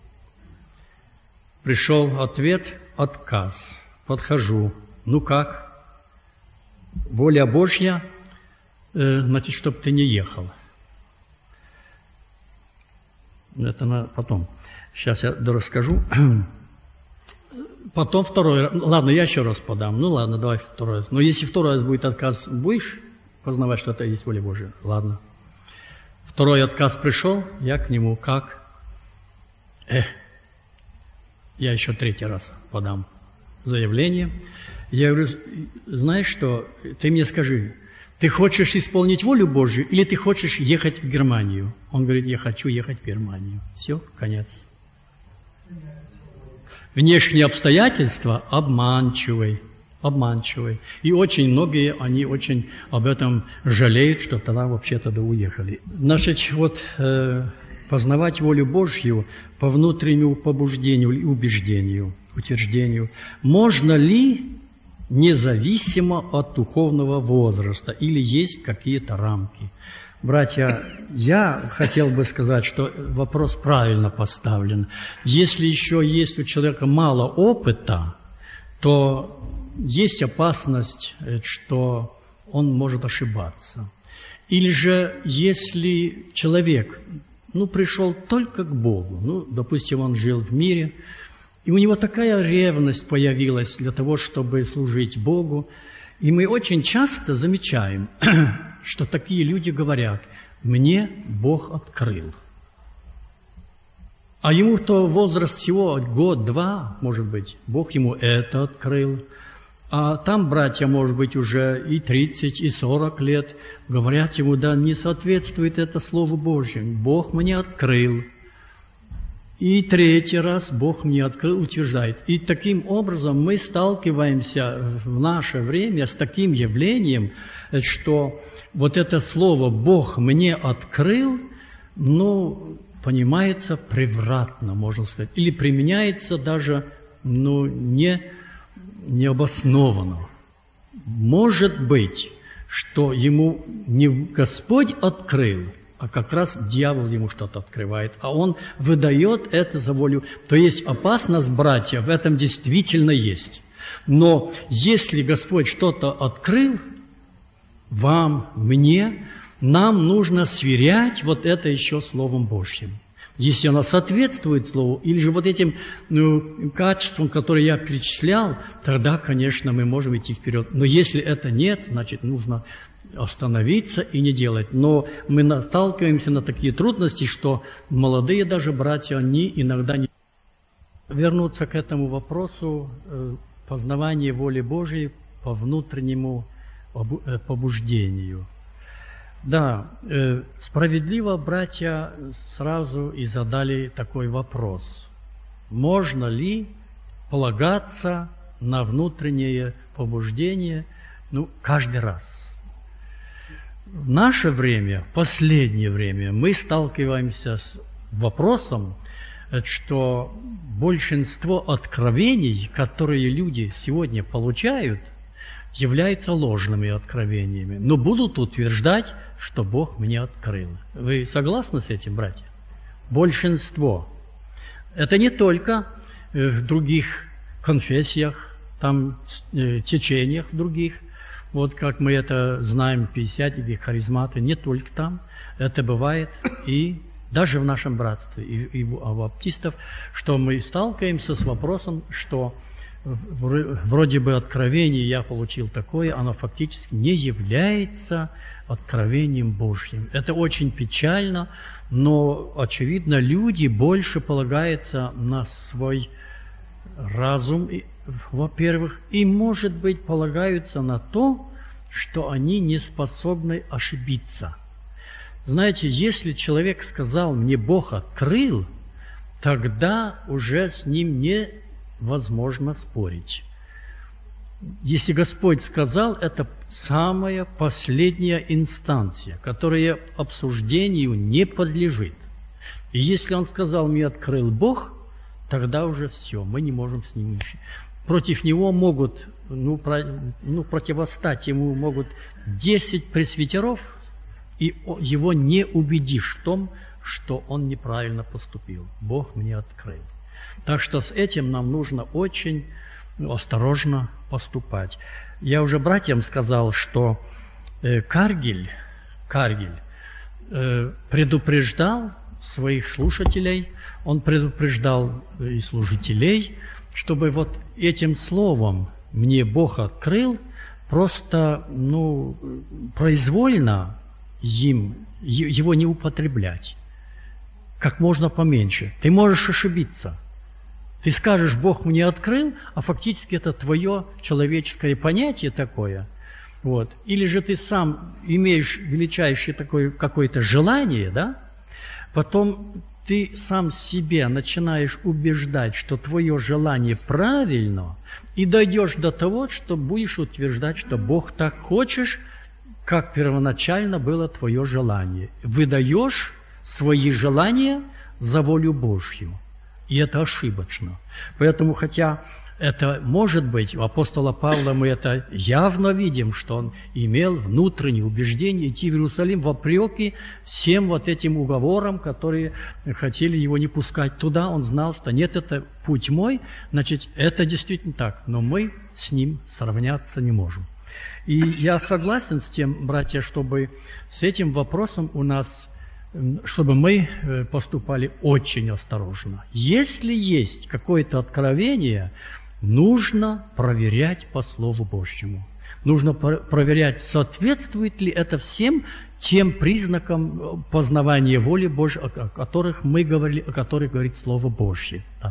Пришел ответ, отказ. Подхожу. Ну как? Воля Божья, э, значит, чтобы ты не ехал. Это на потом. Сейчас я расскажу. Потом второй раз. Ладно, я еще раз подам. Ну ладно, давай второй раз. Но если второй раз будет отказ, будешь познавать, что это есть воля Божья? Ладно. Второй отказ пришел, я к нему как? Эх, я еще третий раз подам заявление. Я говорю, знаешь что, ты мне скажи, ты хочешь исполнить волю Божью или ты хочешь ехать в Германию? Он говорит, я хочу ехать в Германию. Все, конец. Внешние обстоятельства обманчивые, обманчивые. И очень многие, они очень об этом жалеют, что тогда вообще-то да уехали. Значит, вот э, познавать волю Божью по внутреннему побуждению и убеждению, утверждению. Можно ли независимо от духовного возраста или есть какие-то рамки? Братья, я хотел бы сказать, что вопрос правильно поставлен. Если еще есть у человека мало опыта, то есть опасность, что он может ошибаться. Или же, если человек, ну, пришел только к Богу, ну, допустим, он жил в мире, и у него такая ревность появилась для того, чтобы служить Богу, и мы очень часто замечаем, что такие люди говорят, мне Бог открыл. А ему то возраст всего год-два, может быть, Бог ему это открыл. А там братья, может быть, уже и тридцать, и сорок лет, говорят ему, да, не соответствует это Слову Божьему. Бог мне открыл. И третий раз Бог мне открыл, утверждает. И таким образом мы сталкиваемся в наше время с таким явлением, что вот это слово «Бог мне открыл», ну, понимается превратно, можно сказать, или применяется даже, ну, не, необоснованно. Может быть, что ему не Господь открыл, а как раз дьявол ему что-то открывает, а он выдает это за волю. То есть опасность, братья, в этом действительно есть. Но если Господь что-то открыл вам, мне, нам нужно сверять вот это еще Словом Божьим. Если оно соответствует Слову, или же вот этим ну, качествам, которые я перечислял, тогда, конечно, мы можем идти вперед. Но если это нет, значит, нужно остановиться и не делать. Но мы наталкиваемся на такие трудности, что молодые даже братья, они иногда не... Вернуться к этому вопросу э, познавания воли Божией по внутреннему побуждению. Да, э, справедливо братья сразу и задали такой вопрос. Можно ли полагаться на внутреннее побуждение ну, каждый раз? В наше время, в последнее время, мы сталкиваемся с вопросом, что большинство откровений, которые люди сегодня получают, являются ложными откровениями, но будут утверждать, что Бог мне открыл. Вы согласны с этим, братья? Большинство. Это не только в других конфессиях, там течениях в других, вот как мы это знаем, пятидесятники, харизматы, не только там, это бывает и даже в нашем братстве, и, и у баптистов, что мы сталкиваемся с вопросом, что вроде бы откровение я получил такое, оно фактически не является откровением Божьим. Это очень печально, но, очевидно, люди больше полагаются на свой разум, во-первых, и, может быть, полагаются на то, что они не способны ошибиться. Знаете, если человек сказал, мне Бог открыл, тогда уже с ним не возможно спорить. Если Господь сказал, это самая последняя инстанция, которая обсуждению не подлежит. И если Он сказал, мне открыл Бог, тогда уже все, мы не можем с Ним ничего. Против Него могут, ну, про, ну противостать Ему могут десять пресвитеров, и Его не убедишь в том, что Он неправильно поступил. Бог мне открыл. Так что с этим нам нужно очень осторожно поступать. Я уже братьям сказал, что э, Каргиль, Каргиль э, предупреждал своих слушателей, он предупреждал и служителей, чтобы вот этим словом «мне Бог открыл» просто, ну, произвольно им, его не употреблять, как можно поменьше. Ты можешь ошибиться. Ты скажешь, Бог мне открыл, а фактически это твое человеческое понятие такое. Вот. Или же ты сам имеешь величайшее такое какое-то желание, да? Потом ты сам себе начинаешь убеждать, что твое желание правильно, и дойдешь до того, что будешь утверждать, что Бог так хочешь, как первоначально было твое желание. Выдаешь свои желания за волю Божью. И это ошибочно. Поэтому, хотя это может быть, у апостола Павла мы это явно видим, что он имел внутреннее убеждение идти в Иерусалим вопреки всем вот этим уговорам, которые хотели его не пускать туда. Он знал, что нет, это путь мой, значит, это действительно так, но мы с ним сравняться не можем. И я согласен с тем, братья, чтобы с этим вопросом у нас... чтобы мы поступали очень осторожно. Если есть какое-то откровение, нужно проверять по Слову Божьему. Нужно проверять, соответствует ли это всем тем признакам познавания воли Божьей, о которых мы говорили, о которых говорит Слово Божье. Да.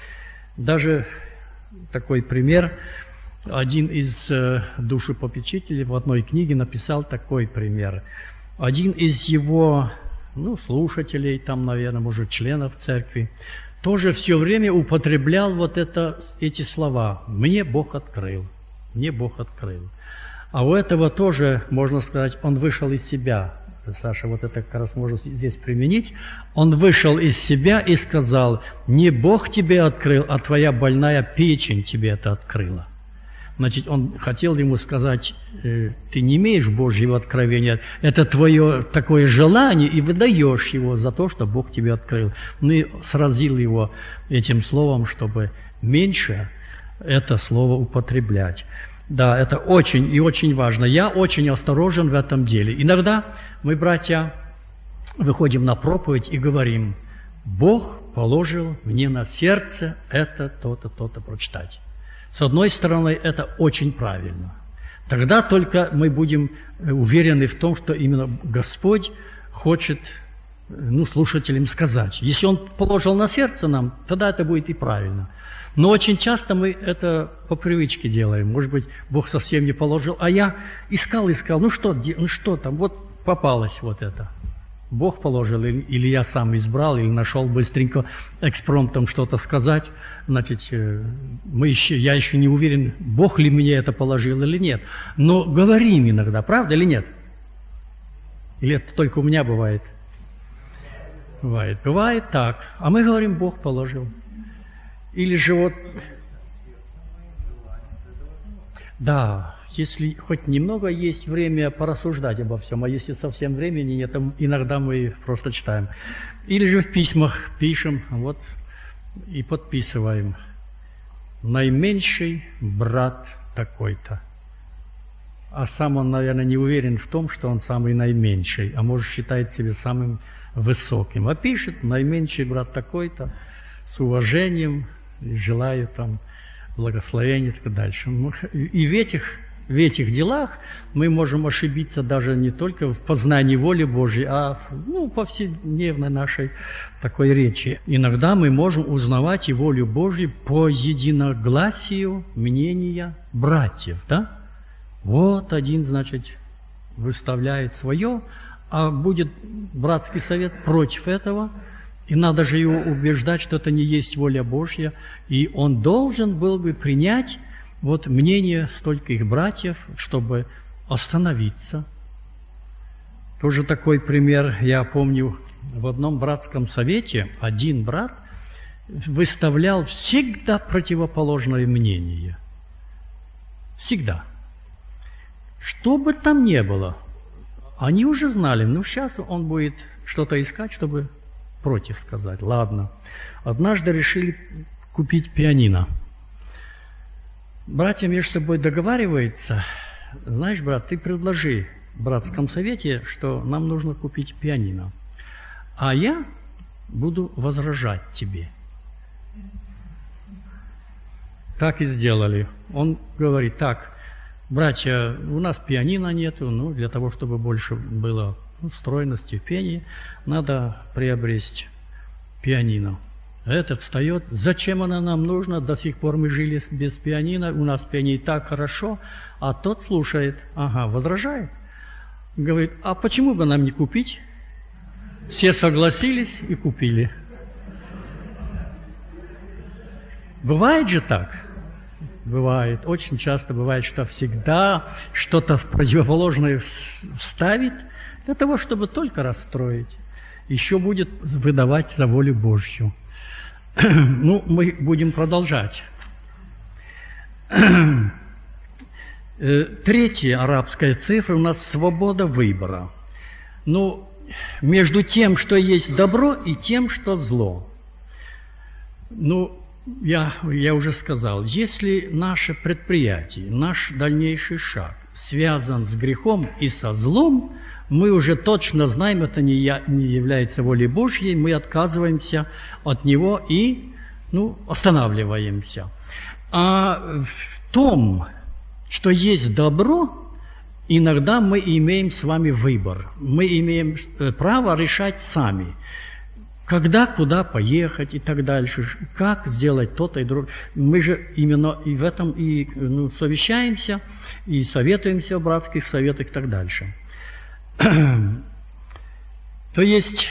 Даже такой пример. Один из душепопечителей в одной книге написал такой пример. Один из его... ну, слушателей, там, наверное, может, членов церкви, тоже все время употреблял вот это, эти слова. «Мне Бог открыл, мне Бог открыл». А у этого тоже, можно сказать, он вышел из себя. Саша, вот это как раз можно здесь применить. Он вышел из себя и сказал, не Бог тебе открыл, а твоя больная печень тебе это открыла. Значит, он хотел ему сказать, э, ты не имеешь Божьего откровения, это твое такое желание, и выдаешь его за то, что Бог тебе открыл. Ну и сразил его этим словом, чтобы меньше это слово употреблять. Да, это очень и очень важно. Я очень осторожен в этом деле. Иногда мы, братья, выходим на проповедь и говорим, Бог положил мне на сердце это, то-то, то-то прочитать. С одной стороны, это очень правильно. Тогда только мы будем уверены в том, что именно Господь хочет, ну, слушателям сказать. Если Он положил на сердце нам, тогда это будет и правильно. Но очень часто мы это по привычке делаем. Может быть, Бог совсем не положил, а я искал, искал, ну что, ну что там, вот попалось вот это. Бог положил, или я сам избрал, или нашел быстренько экспромтом что-то сказать. Значит, мы еще, я еще не уверен, Бог ли мне это положил или нет. Но говорим иногда, правда или нет? Или это только у меня бывает? Бывает. Бывает так. А мы говорим, Бог положил. Или же вот... Да, если хоть немного есть время порассуждать обо всем, а если совсем времени нет, то иногда мы просто читаем. Или же в письмах пишем, вот, и подписываем. Наименьший брат такой-то. А сам он, наверное, не уверен в том, что он самый наименьший, а может считает себя самым высоким. А пишет наименьший брат такой-то с уважением, желаю там благословения и так дальше. И в этих, в этих делах мы можем ошибиться даже не только в познании воли Божьей, а ну, повседневной нашей такой речи. Иногда мы можем узнавать и волю Божью по единогласию мнения братьев, да? Вот один, значит, выставляет свое, а будет братский совет против этого, И надо же его убеждать, что это не есть воля Божья. И он должен был бы принять вот мнение стольких братьев, чтобы остановиться. Тоже такой пример, я помню, в одном братском совете один брат выставлял всегда противоположное мнение. Всегда. Что бы там ни было, они уже знали, ну сейчас он будет что-то искать, чтобы против сказать. Ладно. Однажды решили купить пианино. Братья между собой договариваются. Знаешь, брат, ты предложи в братском совете, что нам нужно купить пианино. А я буду возражать тебе. Так и сделали. Он говорит, так, братья, у нас пианино нету, ну, для того, чтобы больше было стройности в пении, надо приобрести пианино. Этот встает, зачем она нам нужна, до сих пор мы жили без пианино, у нас пианино и так хорошо, а тот слушает, ага, возражает. Говорит, а почему бы нам не купить? Все согласились и купили. Бывает же так? Бывает. Очень часто бывает, что всегда что-то в противоположное вставит для того, чтобы только расстроить. Еще будет выдавать за волю Божью. Ну, мы будем продолжать. Третья арабская цифра у нас свобода выбора. Ну, между тем, что есть добро, и тем, что зло. Ну, я, я уже сказал, если наше предприятие, наш дальнейший шаг связан с грехом и со злом, мы уже точно знаем, это не, я, не является волей Божьей, мы отказываемся от него и, ну, останавливаемся. А в том, что есть добро, иногда мы имеем с вами выбор. Мы имеем право решать сами, когда, куда поехать и так дальше, как сделать то-то и другое. Мы же именно и в этом и ну, совещаемся, и советуемся в братских советах и так дальше. То есть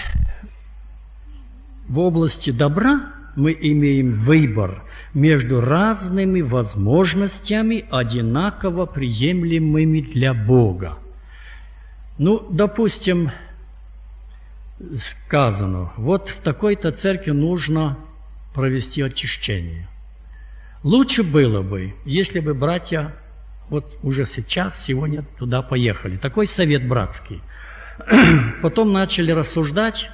в области добра мы имеем выбор между разными возможностями, одинаково приемлемыми для Бога. Ну, допустим, сказано, вот в такой-то церкви нужно провести очищение. Лучше было бы, если бы братья вот уже сейчас, сегодня туда поехали. Такой совет братский. Потом начали рассуждать.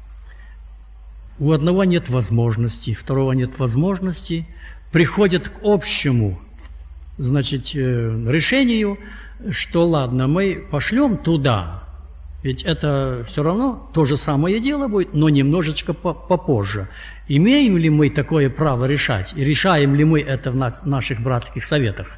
У одного нет возможности, второго нет возможности. Приходят к общему, значит, решению, что ладно, мы пошлем туда, ведь это все равно то же самое дело будет, но немножечко попозже. Имеем ли мы такое право решать? И решаем ли мы это в наших братских советах?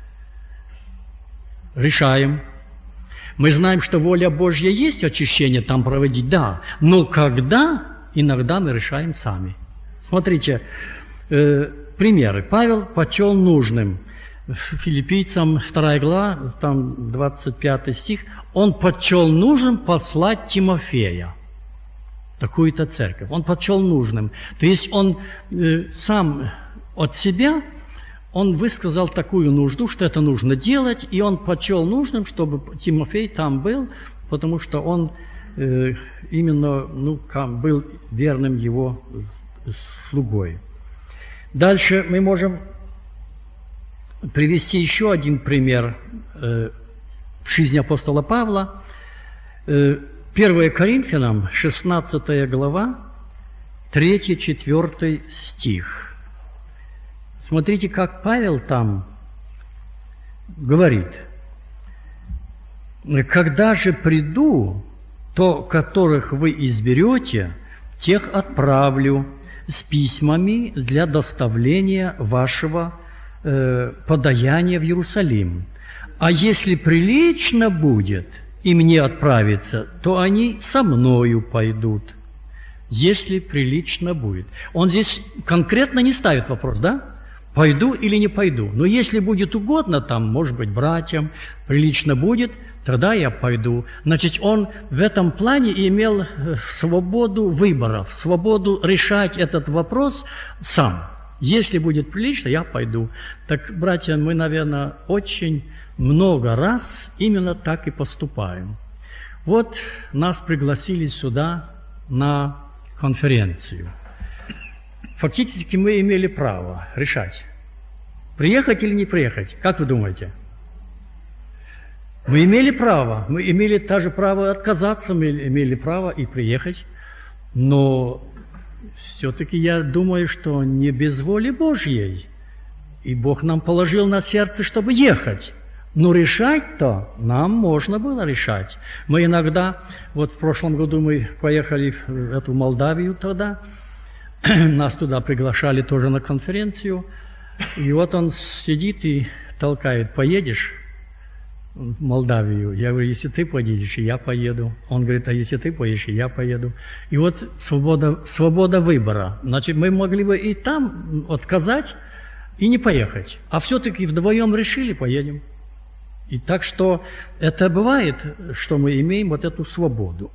Решаем. Мы знаем, что воля Божья есть очищение там проводить, да, но когда, иногда мы решаем сами. Смотрите, э, примеры. Павел почел нужным, Филиппийцам вторая глава, там двадцать пятый стих, он почел нужным послать Тимофея в такую-то церковь. Он почел нужным. То есть он э, сам от себя, он высказал такую нужду, что это нужно делать, и он почел нужным, чтобы Тимофей там был, потому что он э, именно ну, был верным его слугой. Дальше мы можем привести еще один пример э, в жизни апостола Павла. Э, первое Коринфянам, шестнадцатая глава, третий-четвёртый стих. Смотрите, как Павел там говорит. «Когда же приду, то, которых вы изберете, тех отправлю с письмами для доставления вашего э, подаяния в Иерусалим. А если прилично будет и мне отправиться, то они со мною пойдут, если прилично будет». Он здесь конкретно не ставит вопрос, да? пойду или не пойду. Но если будет угодно, там, может быть, братьям, прилично будет, тогда я пойду. Значит, он в этом плане имел свободу выбора, свободу решать этот вопрос сам. Если будет прилично, я пойду. Так, братья, мы, наверное, очень много раз именно так и поступаем. Вот нас пригласили сюда на конференцию. Фактически мы имели право решать, приехать или не приехать. Как вы думаете? Мы имели право, мы имели также право отказаться, мы имели право и приехать, но все-таки я думаю, что не без воли Божьей. И Бог нам положил на сердце, чтобы ехать. Но решать-то нам можно было решать. Мы иногда, вот в прошлом году мы поехали в эту Молдавию тогда, нас туда приглашали тоже на конференцию, и вот он сидит и толкает: поедешь в Молдавию? Я говорю: если ты поедешь, и я поеду. Он говорит: а если ты поедешь, и я поеду. И вот свобода, свобода выбора. Значит, мы могли бы и там отказать, и не поехать. А все-таки вдвоем решили: поедем. И так что это бывает, что мы имеем вот эту свободу.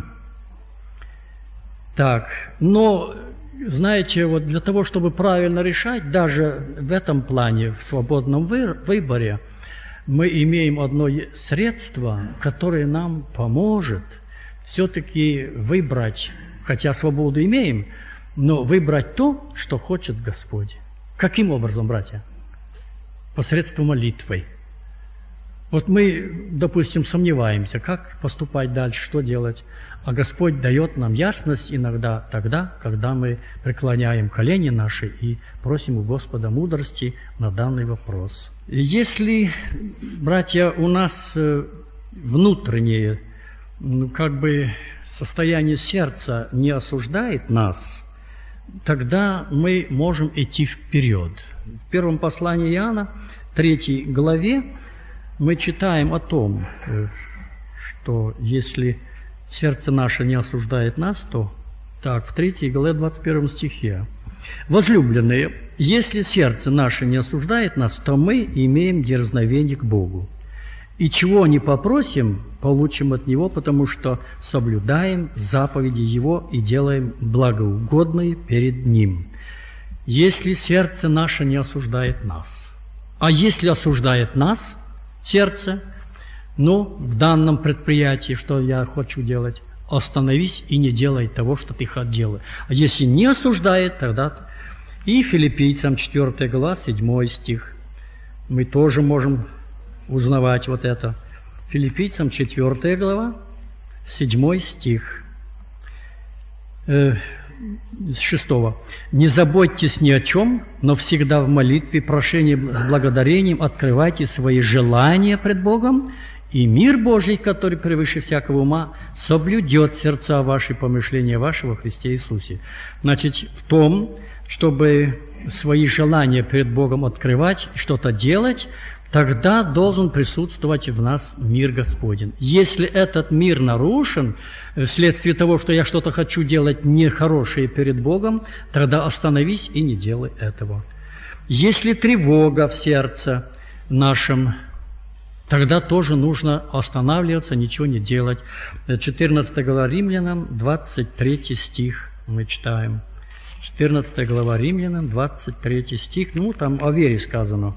Так, но, знаете, вот для того, чтобы правильно решать, даже в этом плане, в свободном выборе, мы имеем одно средство, которое нам поможет все-таки выбрать, хотя свободу имеем, но выбрать то, что хочет Господь. Каким образом, братья? Посредством молитвы. Вот мы, допустим, сомневаемся, как поступать дальше, что делать, а Господь дает нам ясность иногда тогда, когда мы преклоняем колени наши и просим у Господа мудрости на данный вопрос. Если, братья, у нас внутреннее, ну, как бы состояние сердца не осуждает нас, тогда мы можем идти вперед. В первом послании Иоанна, третьей главе, мы читаем о том, что если сердце наше не осуждает нас, то так, в третьей главе, двадцать первом стихе: «Возлюбленные, если сердце наше не осуждает нас, то мы имеем дерзновение к Богу. И чего не попросим, получим от Него, потому что соблюдаем заповеди Его и делаем благоугодные перед Ним. Если сердце наше не осуждает нас». А если осуждает нас сердце, ну, в данном предприятии, что я хочу делать, остановись и не делай того, что ты хотел. А если не осуждает, тогда... И Филиппийцам четвёртая глава, седьмой стих. Мы тоже можем узнавать вот это. Филиппийцам четвёртая глава, седьмой стих. Э, с шестого. «Не заботьтесь ни о чем, но всегда в молитве, прошении с благодарением открывайте свои желания пред Богом, и мир Божий, который превыше всякого ума, соблюдет сердца ваши, помышления ваши во Христе Иисусе». Значит, в том, чтобы свои желания перед Богом открывать, что-то делать, тогда должен присутствовать в нас мир Господень. Если этот мир нарушен, вследствие того, что я что-то хочу делать нехорошее перед Богом, тогда остановись и не делай этого. Если тревога в сердце нашем, тогда тоже нужно останавливаться, ничего не делать. четырнадцатая глава Римлянам, двадцать третий стих мы читаем. четырнадцатая глава Римлянам, двадцать третий стих, ну, там о вере сказано.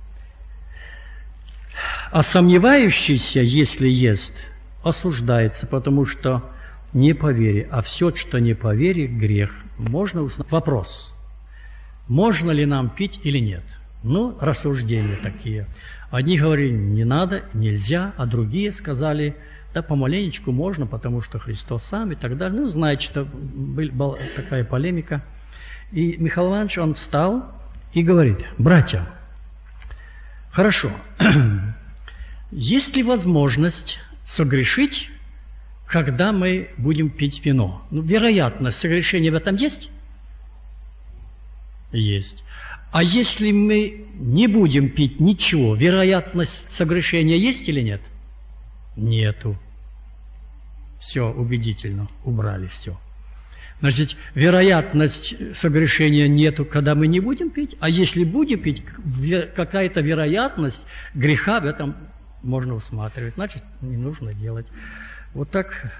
«А сомневающийся, если ест, осуждается, потому что не по вере, а все, что не по вере, грех». Можно узнать? Вопрос. Можно ли нам пить или нет? Ну, рассуждения такие. Одни говорили, не надо, нельзя, а другие сказали, да помаленечку можно, потому что Христос сам и так далее. Ну, знаете, что была такая полемика. И Михаил Иванович, он встал и говорит: братья, хорошо, есть ли возможность согрешить, когда мы будем пить вино? Ну, вероятность согрешения в этом есть? Есть. А если мы не будем пить ничего, вероятность согрешения есть или нет? Нету. Все, убедительно, убрали все. Значит, вероятность согрешения нету, когда мы не будем пить, а если будем пить, какая-то вероятность греха в этом можно усматривать. Значит, не нужно делать. Вот так.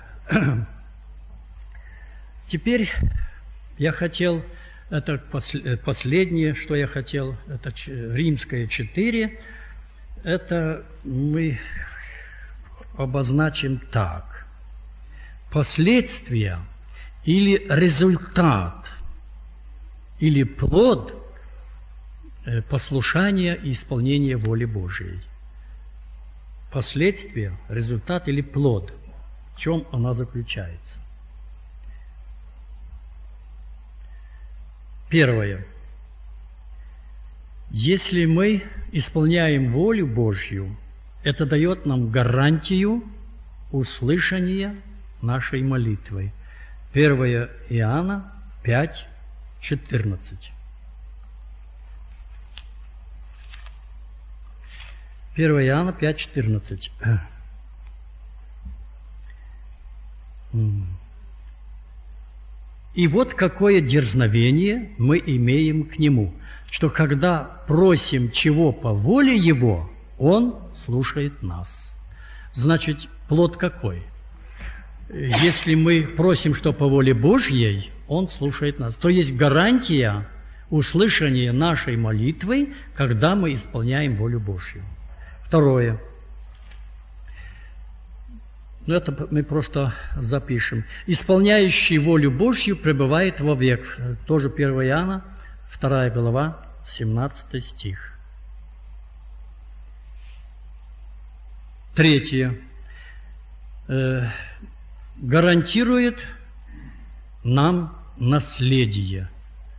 Теперь я хотел, это последнее, что я хотел, это Римское четыре, это мы обозначим так. Последствия или результат, или плод послушания и исполнения воли Божией. Последствия, результат или плод. В чем она заключается? Первое. Если мы исполняем волю Божью, это дает нам гарантию услышания нашей молитвы. первое Иоанна пять, четырнадцать. первое Иоанна пять, четырнадцать. И вот какое дерзновение мы имеем к Нему, что когда просим чего по воле Его, Он слушает нас. Значит, плод какой? Если мы просим, что по воле Божьей, Он слушает нас. То есть гарантия услышания нашей молитвы, когда мы исполняем волю Божью. Второе. Ну, это мы просто запишем. Исполняющий волю Божью пребывает вовек. Тоже первое Иоанна, вторая глава, семнадцатый стих. Третье. Э, гарантирует нам наследие.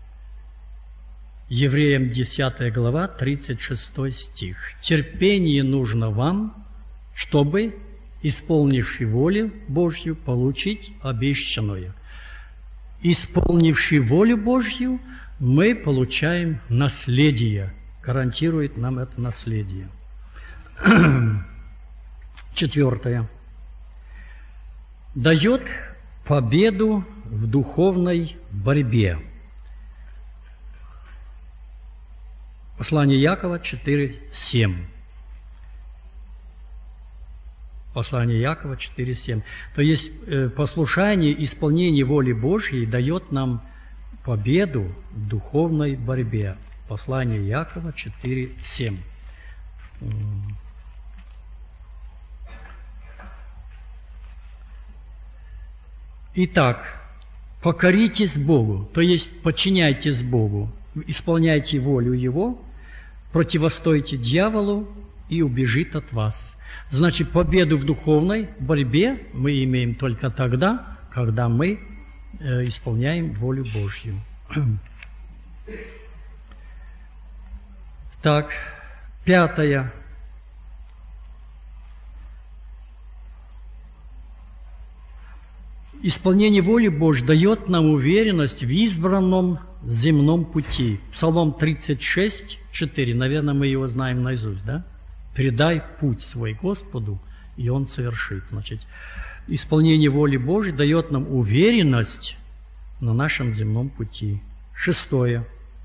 Евреям десятая глава, тридцать шестой стих. Терпение нужно вам, чтобы, исполнивший волю Божью, получить обещанное. Исполнивший волю Божью, мы получаем наследие. Гарантирует нам это наследие. Четвертое. Дает победу в духовной борьбе. Послание Якова четыре, семь. Послание Якова четыре, семь. То есть послушание, исполнение воли Божьей дает нам победу в духовной борьбе. Послание Якова четыре, семь. Итак, покоритесь Богу, то есть подчиняйтесь Богу, исполняйте волю Его, противостойте дьяволу, и убежит от вас. Значит, победу в духовной борьбе мы имеем только тогда, когда мы э, исполняем волю Божью. Так, пятое. Исполнение воли Божьей дает нам уверенность в избранном земном пути. Псалом тридцать шесть, четыре. Наверное, мы его знаем наизусть, да? «Предай путь свой Господу, и Он совершит». Значит, исполнение воли Божьей дает нам уверенность на нашем земном пути. Шестое.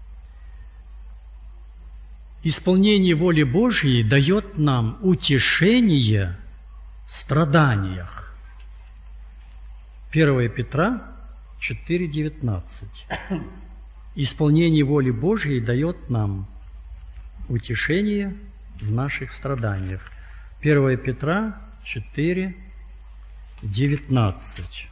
Исполнение воли Божьей дает нам утешение в страданиях. первое Петра четыре, девятнадцать. Исполнение воли Божьей дает нам утешение в наших страданиях. первое Петра четыре, девятнадцать.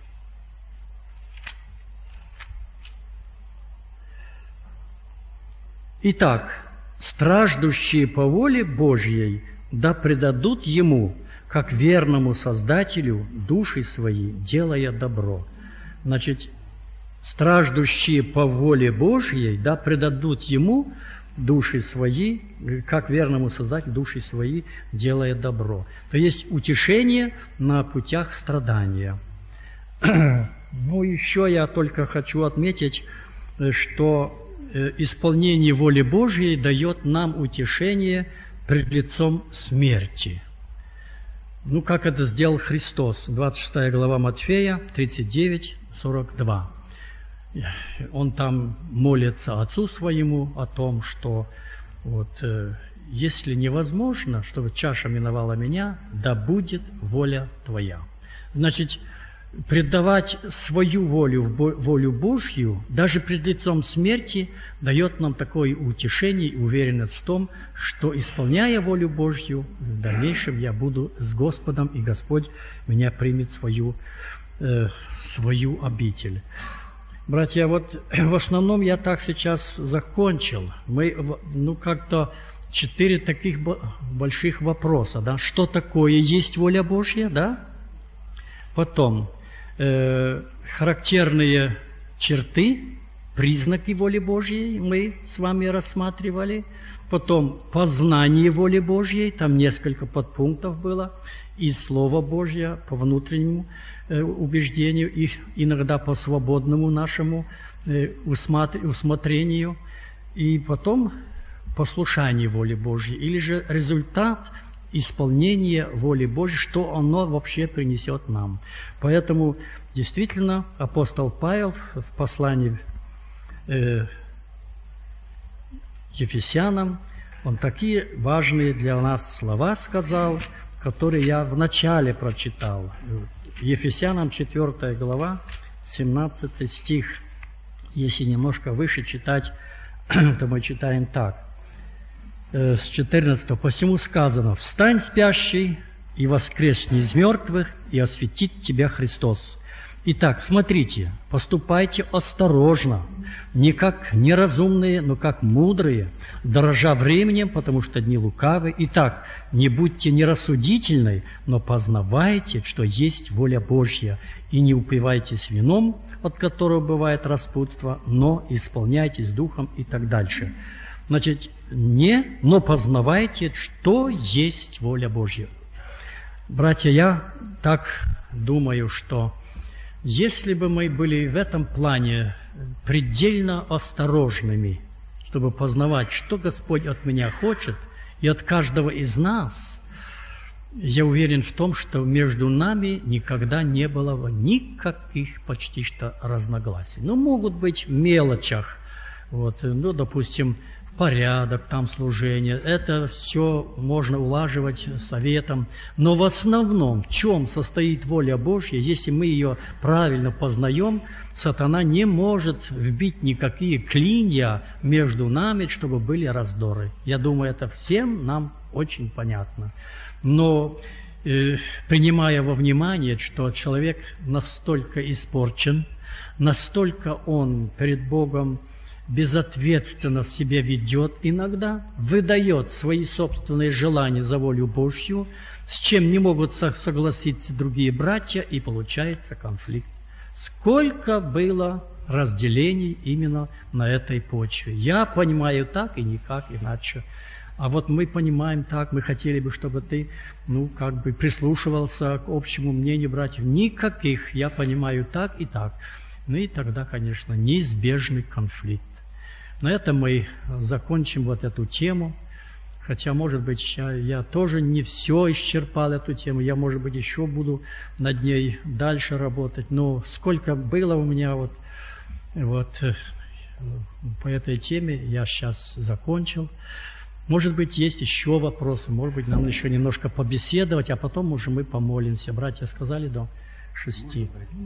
Итак, страждущие по воле Божьей да предадут Ему, как верному Создателю, души свои, делая добро. Значит, страждущие по воле Божьей да предадут Ему души свои, как верному Создателю, души свои, делая добро. То есть утешение на путях страдания. Ну, еще я только хочу отметить, что исполнение воли Божьей дает нам утешение пред лицом смерти. Ну, как это сделал Христос. двадцать шестая глава Матфея, тридцать девять, сорок два. он там молится Отцу Своему о том, что вот, э, если невозможно, чтобы чаша миновала меня, да будет воля Твоя. Значит, предавать свою волю в волю Божью, даже пред лицом смерти, дает нам такое утешение и уверенность в том, что, исполняя волю Божью, в дальнейшем я буду с Господом, и Господь меня примет в свою, э, свою обитель. Братья, вот в основном я так сейчас закончил. Мы, ну, как-то четыре таких больших вопроса, да? Что такое есть воля Божья, да? Потом э, характерные черты, признаки воли Божьей мы с вами рассматривали. Потом познание воли Божьей, там несколько подпунктов было. И Слово Божье по внутреннему э, убеждению, и иногда по свободному нашему э, усмотр, усмотрению. И потом послушание воли Божьей, или же результат исполнения воли Божьей, что оно вообще принесет нам. Поэтому действительно апостол Павел в послании э, Ефесянам, он такие важные для нас слова сказал, которые я вначале прочитал. Ефесянам четвёртая глава, семнадцатый стих. Если немножко выше читать, то мы читаем так. С четырнадцатого. «Посему сказано: встань, спящий, и воскресни из мертвых, и осветит тебя Христос». Итак, смотрите, поступайте осторожно, не как неразумные, но как мудрые, дорожа временем, потому что дни лукавы. Итак, не будьте нерассудительны, но познавайте, что есть воля Божья, и не упивайтесь вином, от которого бывает распутство, но исполняйтесь духом, и так дальше. Значит, не, но познавайте, что есть воля Божья. Братья, я так думаю, что если бы мы были в этом плане предельно осторожными, чтобы познавать, что Господь от меня хочет, и от каждого из нас, я уверен в том, что между нами никогда не было бы никаких почти что разногласий. Ну, могут быть в мелочах, вот, ну, допустим, порядок там служения, это все можно улаживать советом. Но в основном, в чем состоит воля Божья, если мы ее правильно познаем, сатана не может вбить никакие клинья между нами, чтобы были раздоры. Я думаю, это всем нам очень понятно. Но э, принимая во внимание, что человек настолько испорчен, настолько он перед Богом безответственно себя ведет иногда, выдает свои собственные желания за волю Божью, с чем не могут согласиться другие братья, и получается конфликт. Сколько было разделений именно на этой почве. Я понимаю так и никак иначе. А вот мы понимаем так, мы хотели бы, чтобы ты, ну, как бы прислушивался к общему мнению братьев. Никаких, я понимаю так и так. Ну и тогда, конечно, неизбежный конфликт. На этом мы закончим вот эту тему. Хотя, может быть, я, я тоже не все исчерпал эту тему. Я, может быть, еще буду над ней дальше работать. Но сколько было у меня вот, вот по этой теме, я сейчас закончил. Может быть, есть еще вопросы. Может быть, нам еще немножко побеседовать, а потом уже мы помолимся. Братья сказали до шести.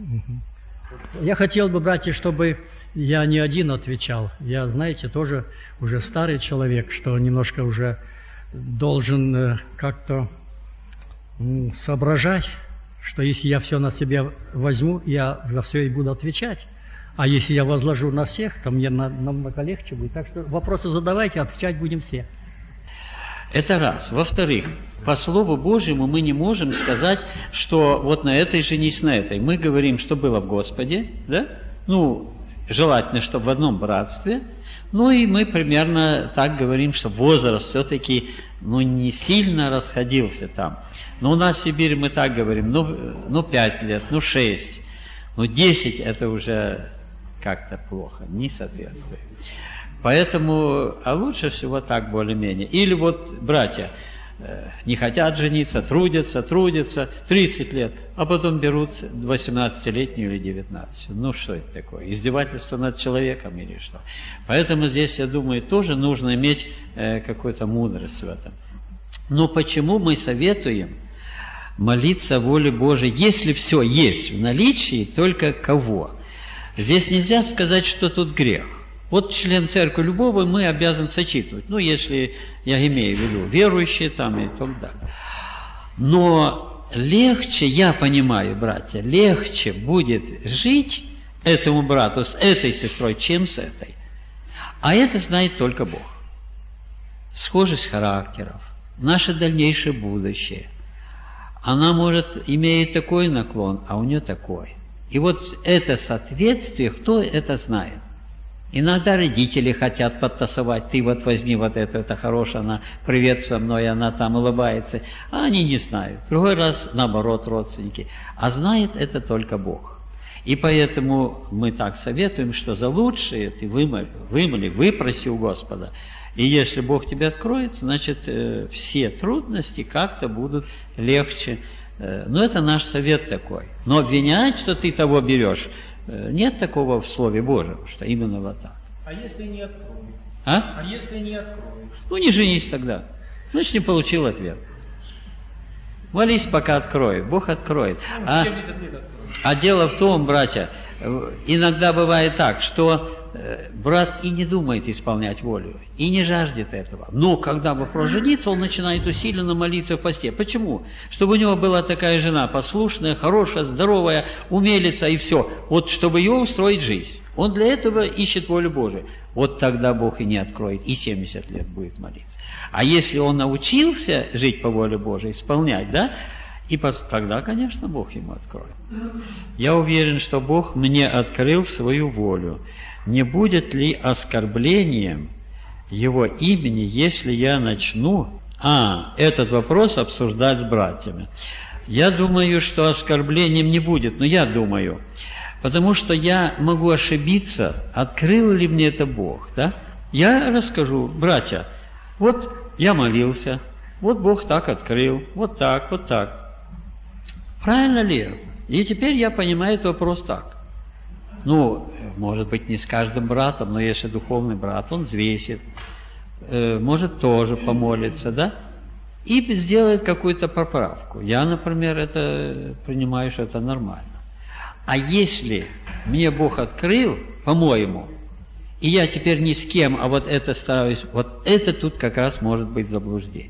Я хотел бы, братья, чтобы я не один отвечал. Я, знаете, тоже уже старый человек, что немножко уже должен как-то ну, соображать, что если я все на себя возьму, я за все и буду отвечать. А если я возложу на всех, то мне намного легче будет. Так что вопросы задавайте, отвечать будем все. Это раз. Во-вторых, по Слову Божьему мы не можем сказать, что вот на этой женись на этой. Мы говорим, что было в Господе, да? Ну, желательно, чтобы в одном братстве. Ну и мы примерно так говорим, что возраст все-таки ну, не сильно расходился там. Но у нас в Сибири мы так говорим, ну, ну пять лет, ну шесть, ну десять это уже как-то плохо, не соответствует. Поэтому, а лучше всего так более-менее. Или вот, братья, э, не хотят жениться, трудятся, трудятся тридцать лет, а потом берут восемнадцатилетнюю или девятнадцатилетнюю. Ну, что это такое? Издевательство над человеком или что? Поэтому здесь, я думаю, тоже нужно иметь э, какую-то мудрость в этом. Но почему мы советуем молиться о воле Божией, если все есть в наличии, только кого? Здесь нельзя сказать, что тут грех. Вот член церкви любого мы обязаны сочитывать. Ну, если я имею в виду верующие там и так далее. Но легче, я понимаю, братья, легче будет жить этому брату с этой сестрой, чем с этой. А это знает только Бог. Схожесть характеров, наше дальнейшее будущее. Она, может, имеет такой наклон, а у нее такой. И вот это соответствие, кто это знает? Иногда родители хотят подтасовать, ты вот возьми вот это, это хорошее, она привет со мной, она там улыбается, а они не знают. В другой раз, наоборот, родственники. А знает это только Бог. И поэтому мы так советуем, что за лучшее ты вымоли, вымоли, выпроси у Господа. И если Бог тебе откроет, значит, э, все трудности как-то будут легче. Э, но это наш совет такой. Но обвинять, что ты того берешь, нет такого в Слове Божьем, что именно вот так. А если не откроют? А? А если не откроют? Ну, не женись тогда. Значит, не получил ответ. Молись, пока откроет. Бог откроет. Ну, а, семьдесят лет откроет. А дело в том, братья, иногда бывает так, что брат и не думает исполнять волю, и не жаждет этого. Но когда вопрос жениться, он начинает усиленно молиться в посте. Почему? Чтобы у него была такая жена, послушная, хорошая, здоровая, умелица и все. Вот чтобы ее устроить жизнь. Он для этого ищет волю Божию. Вот тогда Бог и не откроет, и семьдесят лет будет молиться. А если он научился жить по воле Божией, исполнять, да, и тогда, конечно, Бог ему откроет. Я уверен, что Бог мне открыл свою волю. Не будет ли оскорблением Его имени, если я начну а, этот вопрос обсуждать с братьями? Я думаю, что оскорблением не будет, но я думаю, потому что я могу ошибиться, открыл ли мне это Бог, да? Я расскажу, братья, вот я молился, вот Бог так открыл, вот так, вот так. Правильно ли? И теперь я понимаю этот вопрос так. Ну, может быть, не с каждым братом, но если духовный брат, он взвесит, э, может тоже помолиться, да? И сделает какую-то поправку. Я, например, это принимаю, что это нормально. А если мне Бог открыл, по-моему, и я теперь ни с кем, а вот это стараюсь, вот это тут как раз может быть заблуждение.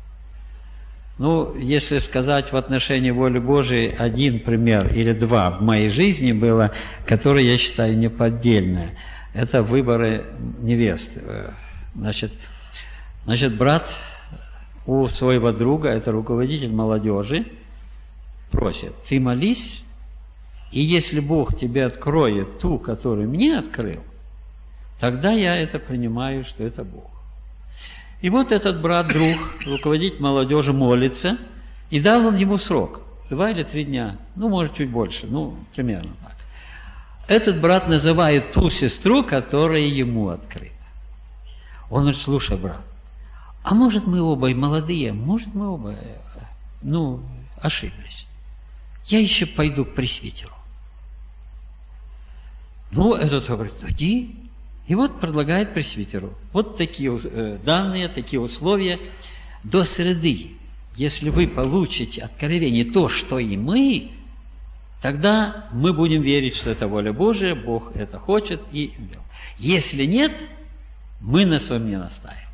Ну, если сказать в отношении воли Божией, один пример или два в моей жизни было, которое я считаю неподдельное. Это выборы невесты. Значит, значит, брат у своего друга, это руководитель молодежи, просит, ты молись, и если Бог тебе откроет ту, которую мне открыл, тогда я это принимаю, что это Бог. И вот этот брат-друг, руководитель молодежи, молится, и дал он ему срок, два или три дня, ну, может, чуть больше, ну, примерно так. Этот брат называет ту сестру, которая ему открыта. Он говорит, слушай, брат, а может, мы оба и молодые, может, мы оба, ну, ошиблись. Я еще пойду к пресвитеру. Ну, этот говорит, иди. И вот предлагает пресвитеру. Вот такие э, данные, такие условия. До среды, если вы получите откровение то, что и мы, тогда мы будем верить, что это воля Божия, Бог это хочет. И если нет, мы на своем не настаиваем.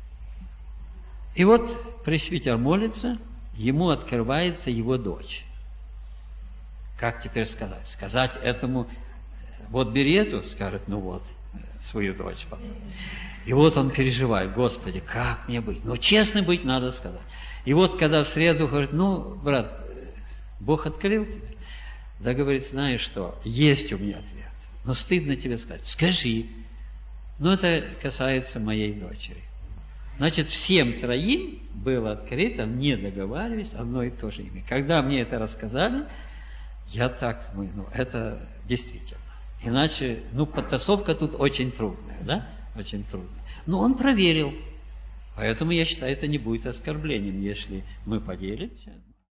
И вот пресвитер молится, ему открывается его дочь. Как теперь сказать? Сказать этому, вот бери эту, скажет, ну вот, свою дочь. И вот он переживает, Господи, как мне быть? Ну, честно быть, надо сказать. И вот, когда в среду говорит, ну, брат, Бог открыл тебе? Да, говорит, знаешь что, есть у меня ответ, но стыдно тебе сказать. Скажи. Но это касается моей дочери. Значит, всем троим было открыто, не договариваясь, одно и то же имя. Когда мне это рассказали, я так, ну, это действительно. Иначе, ну, подтасовка тут очень трудная, да? Очень трудная. Но он проверил. Поэтому я считаю, это не будет оскорблением, если мы поделимся.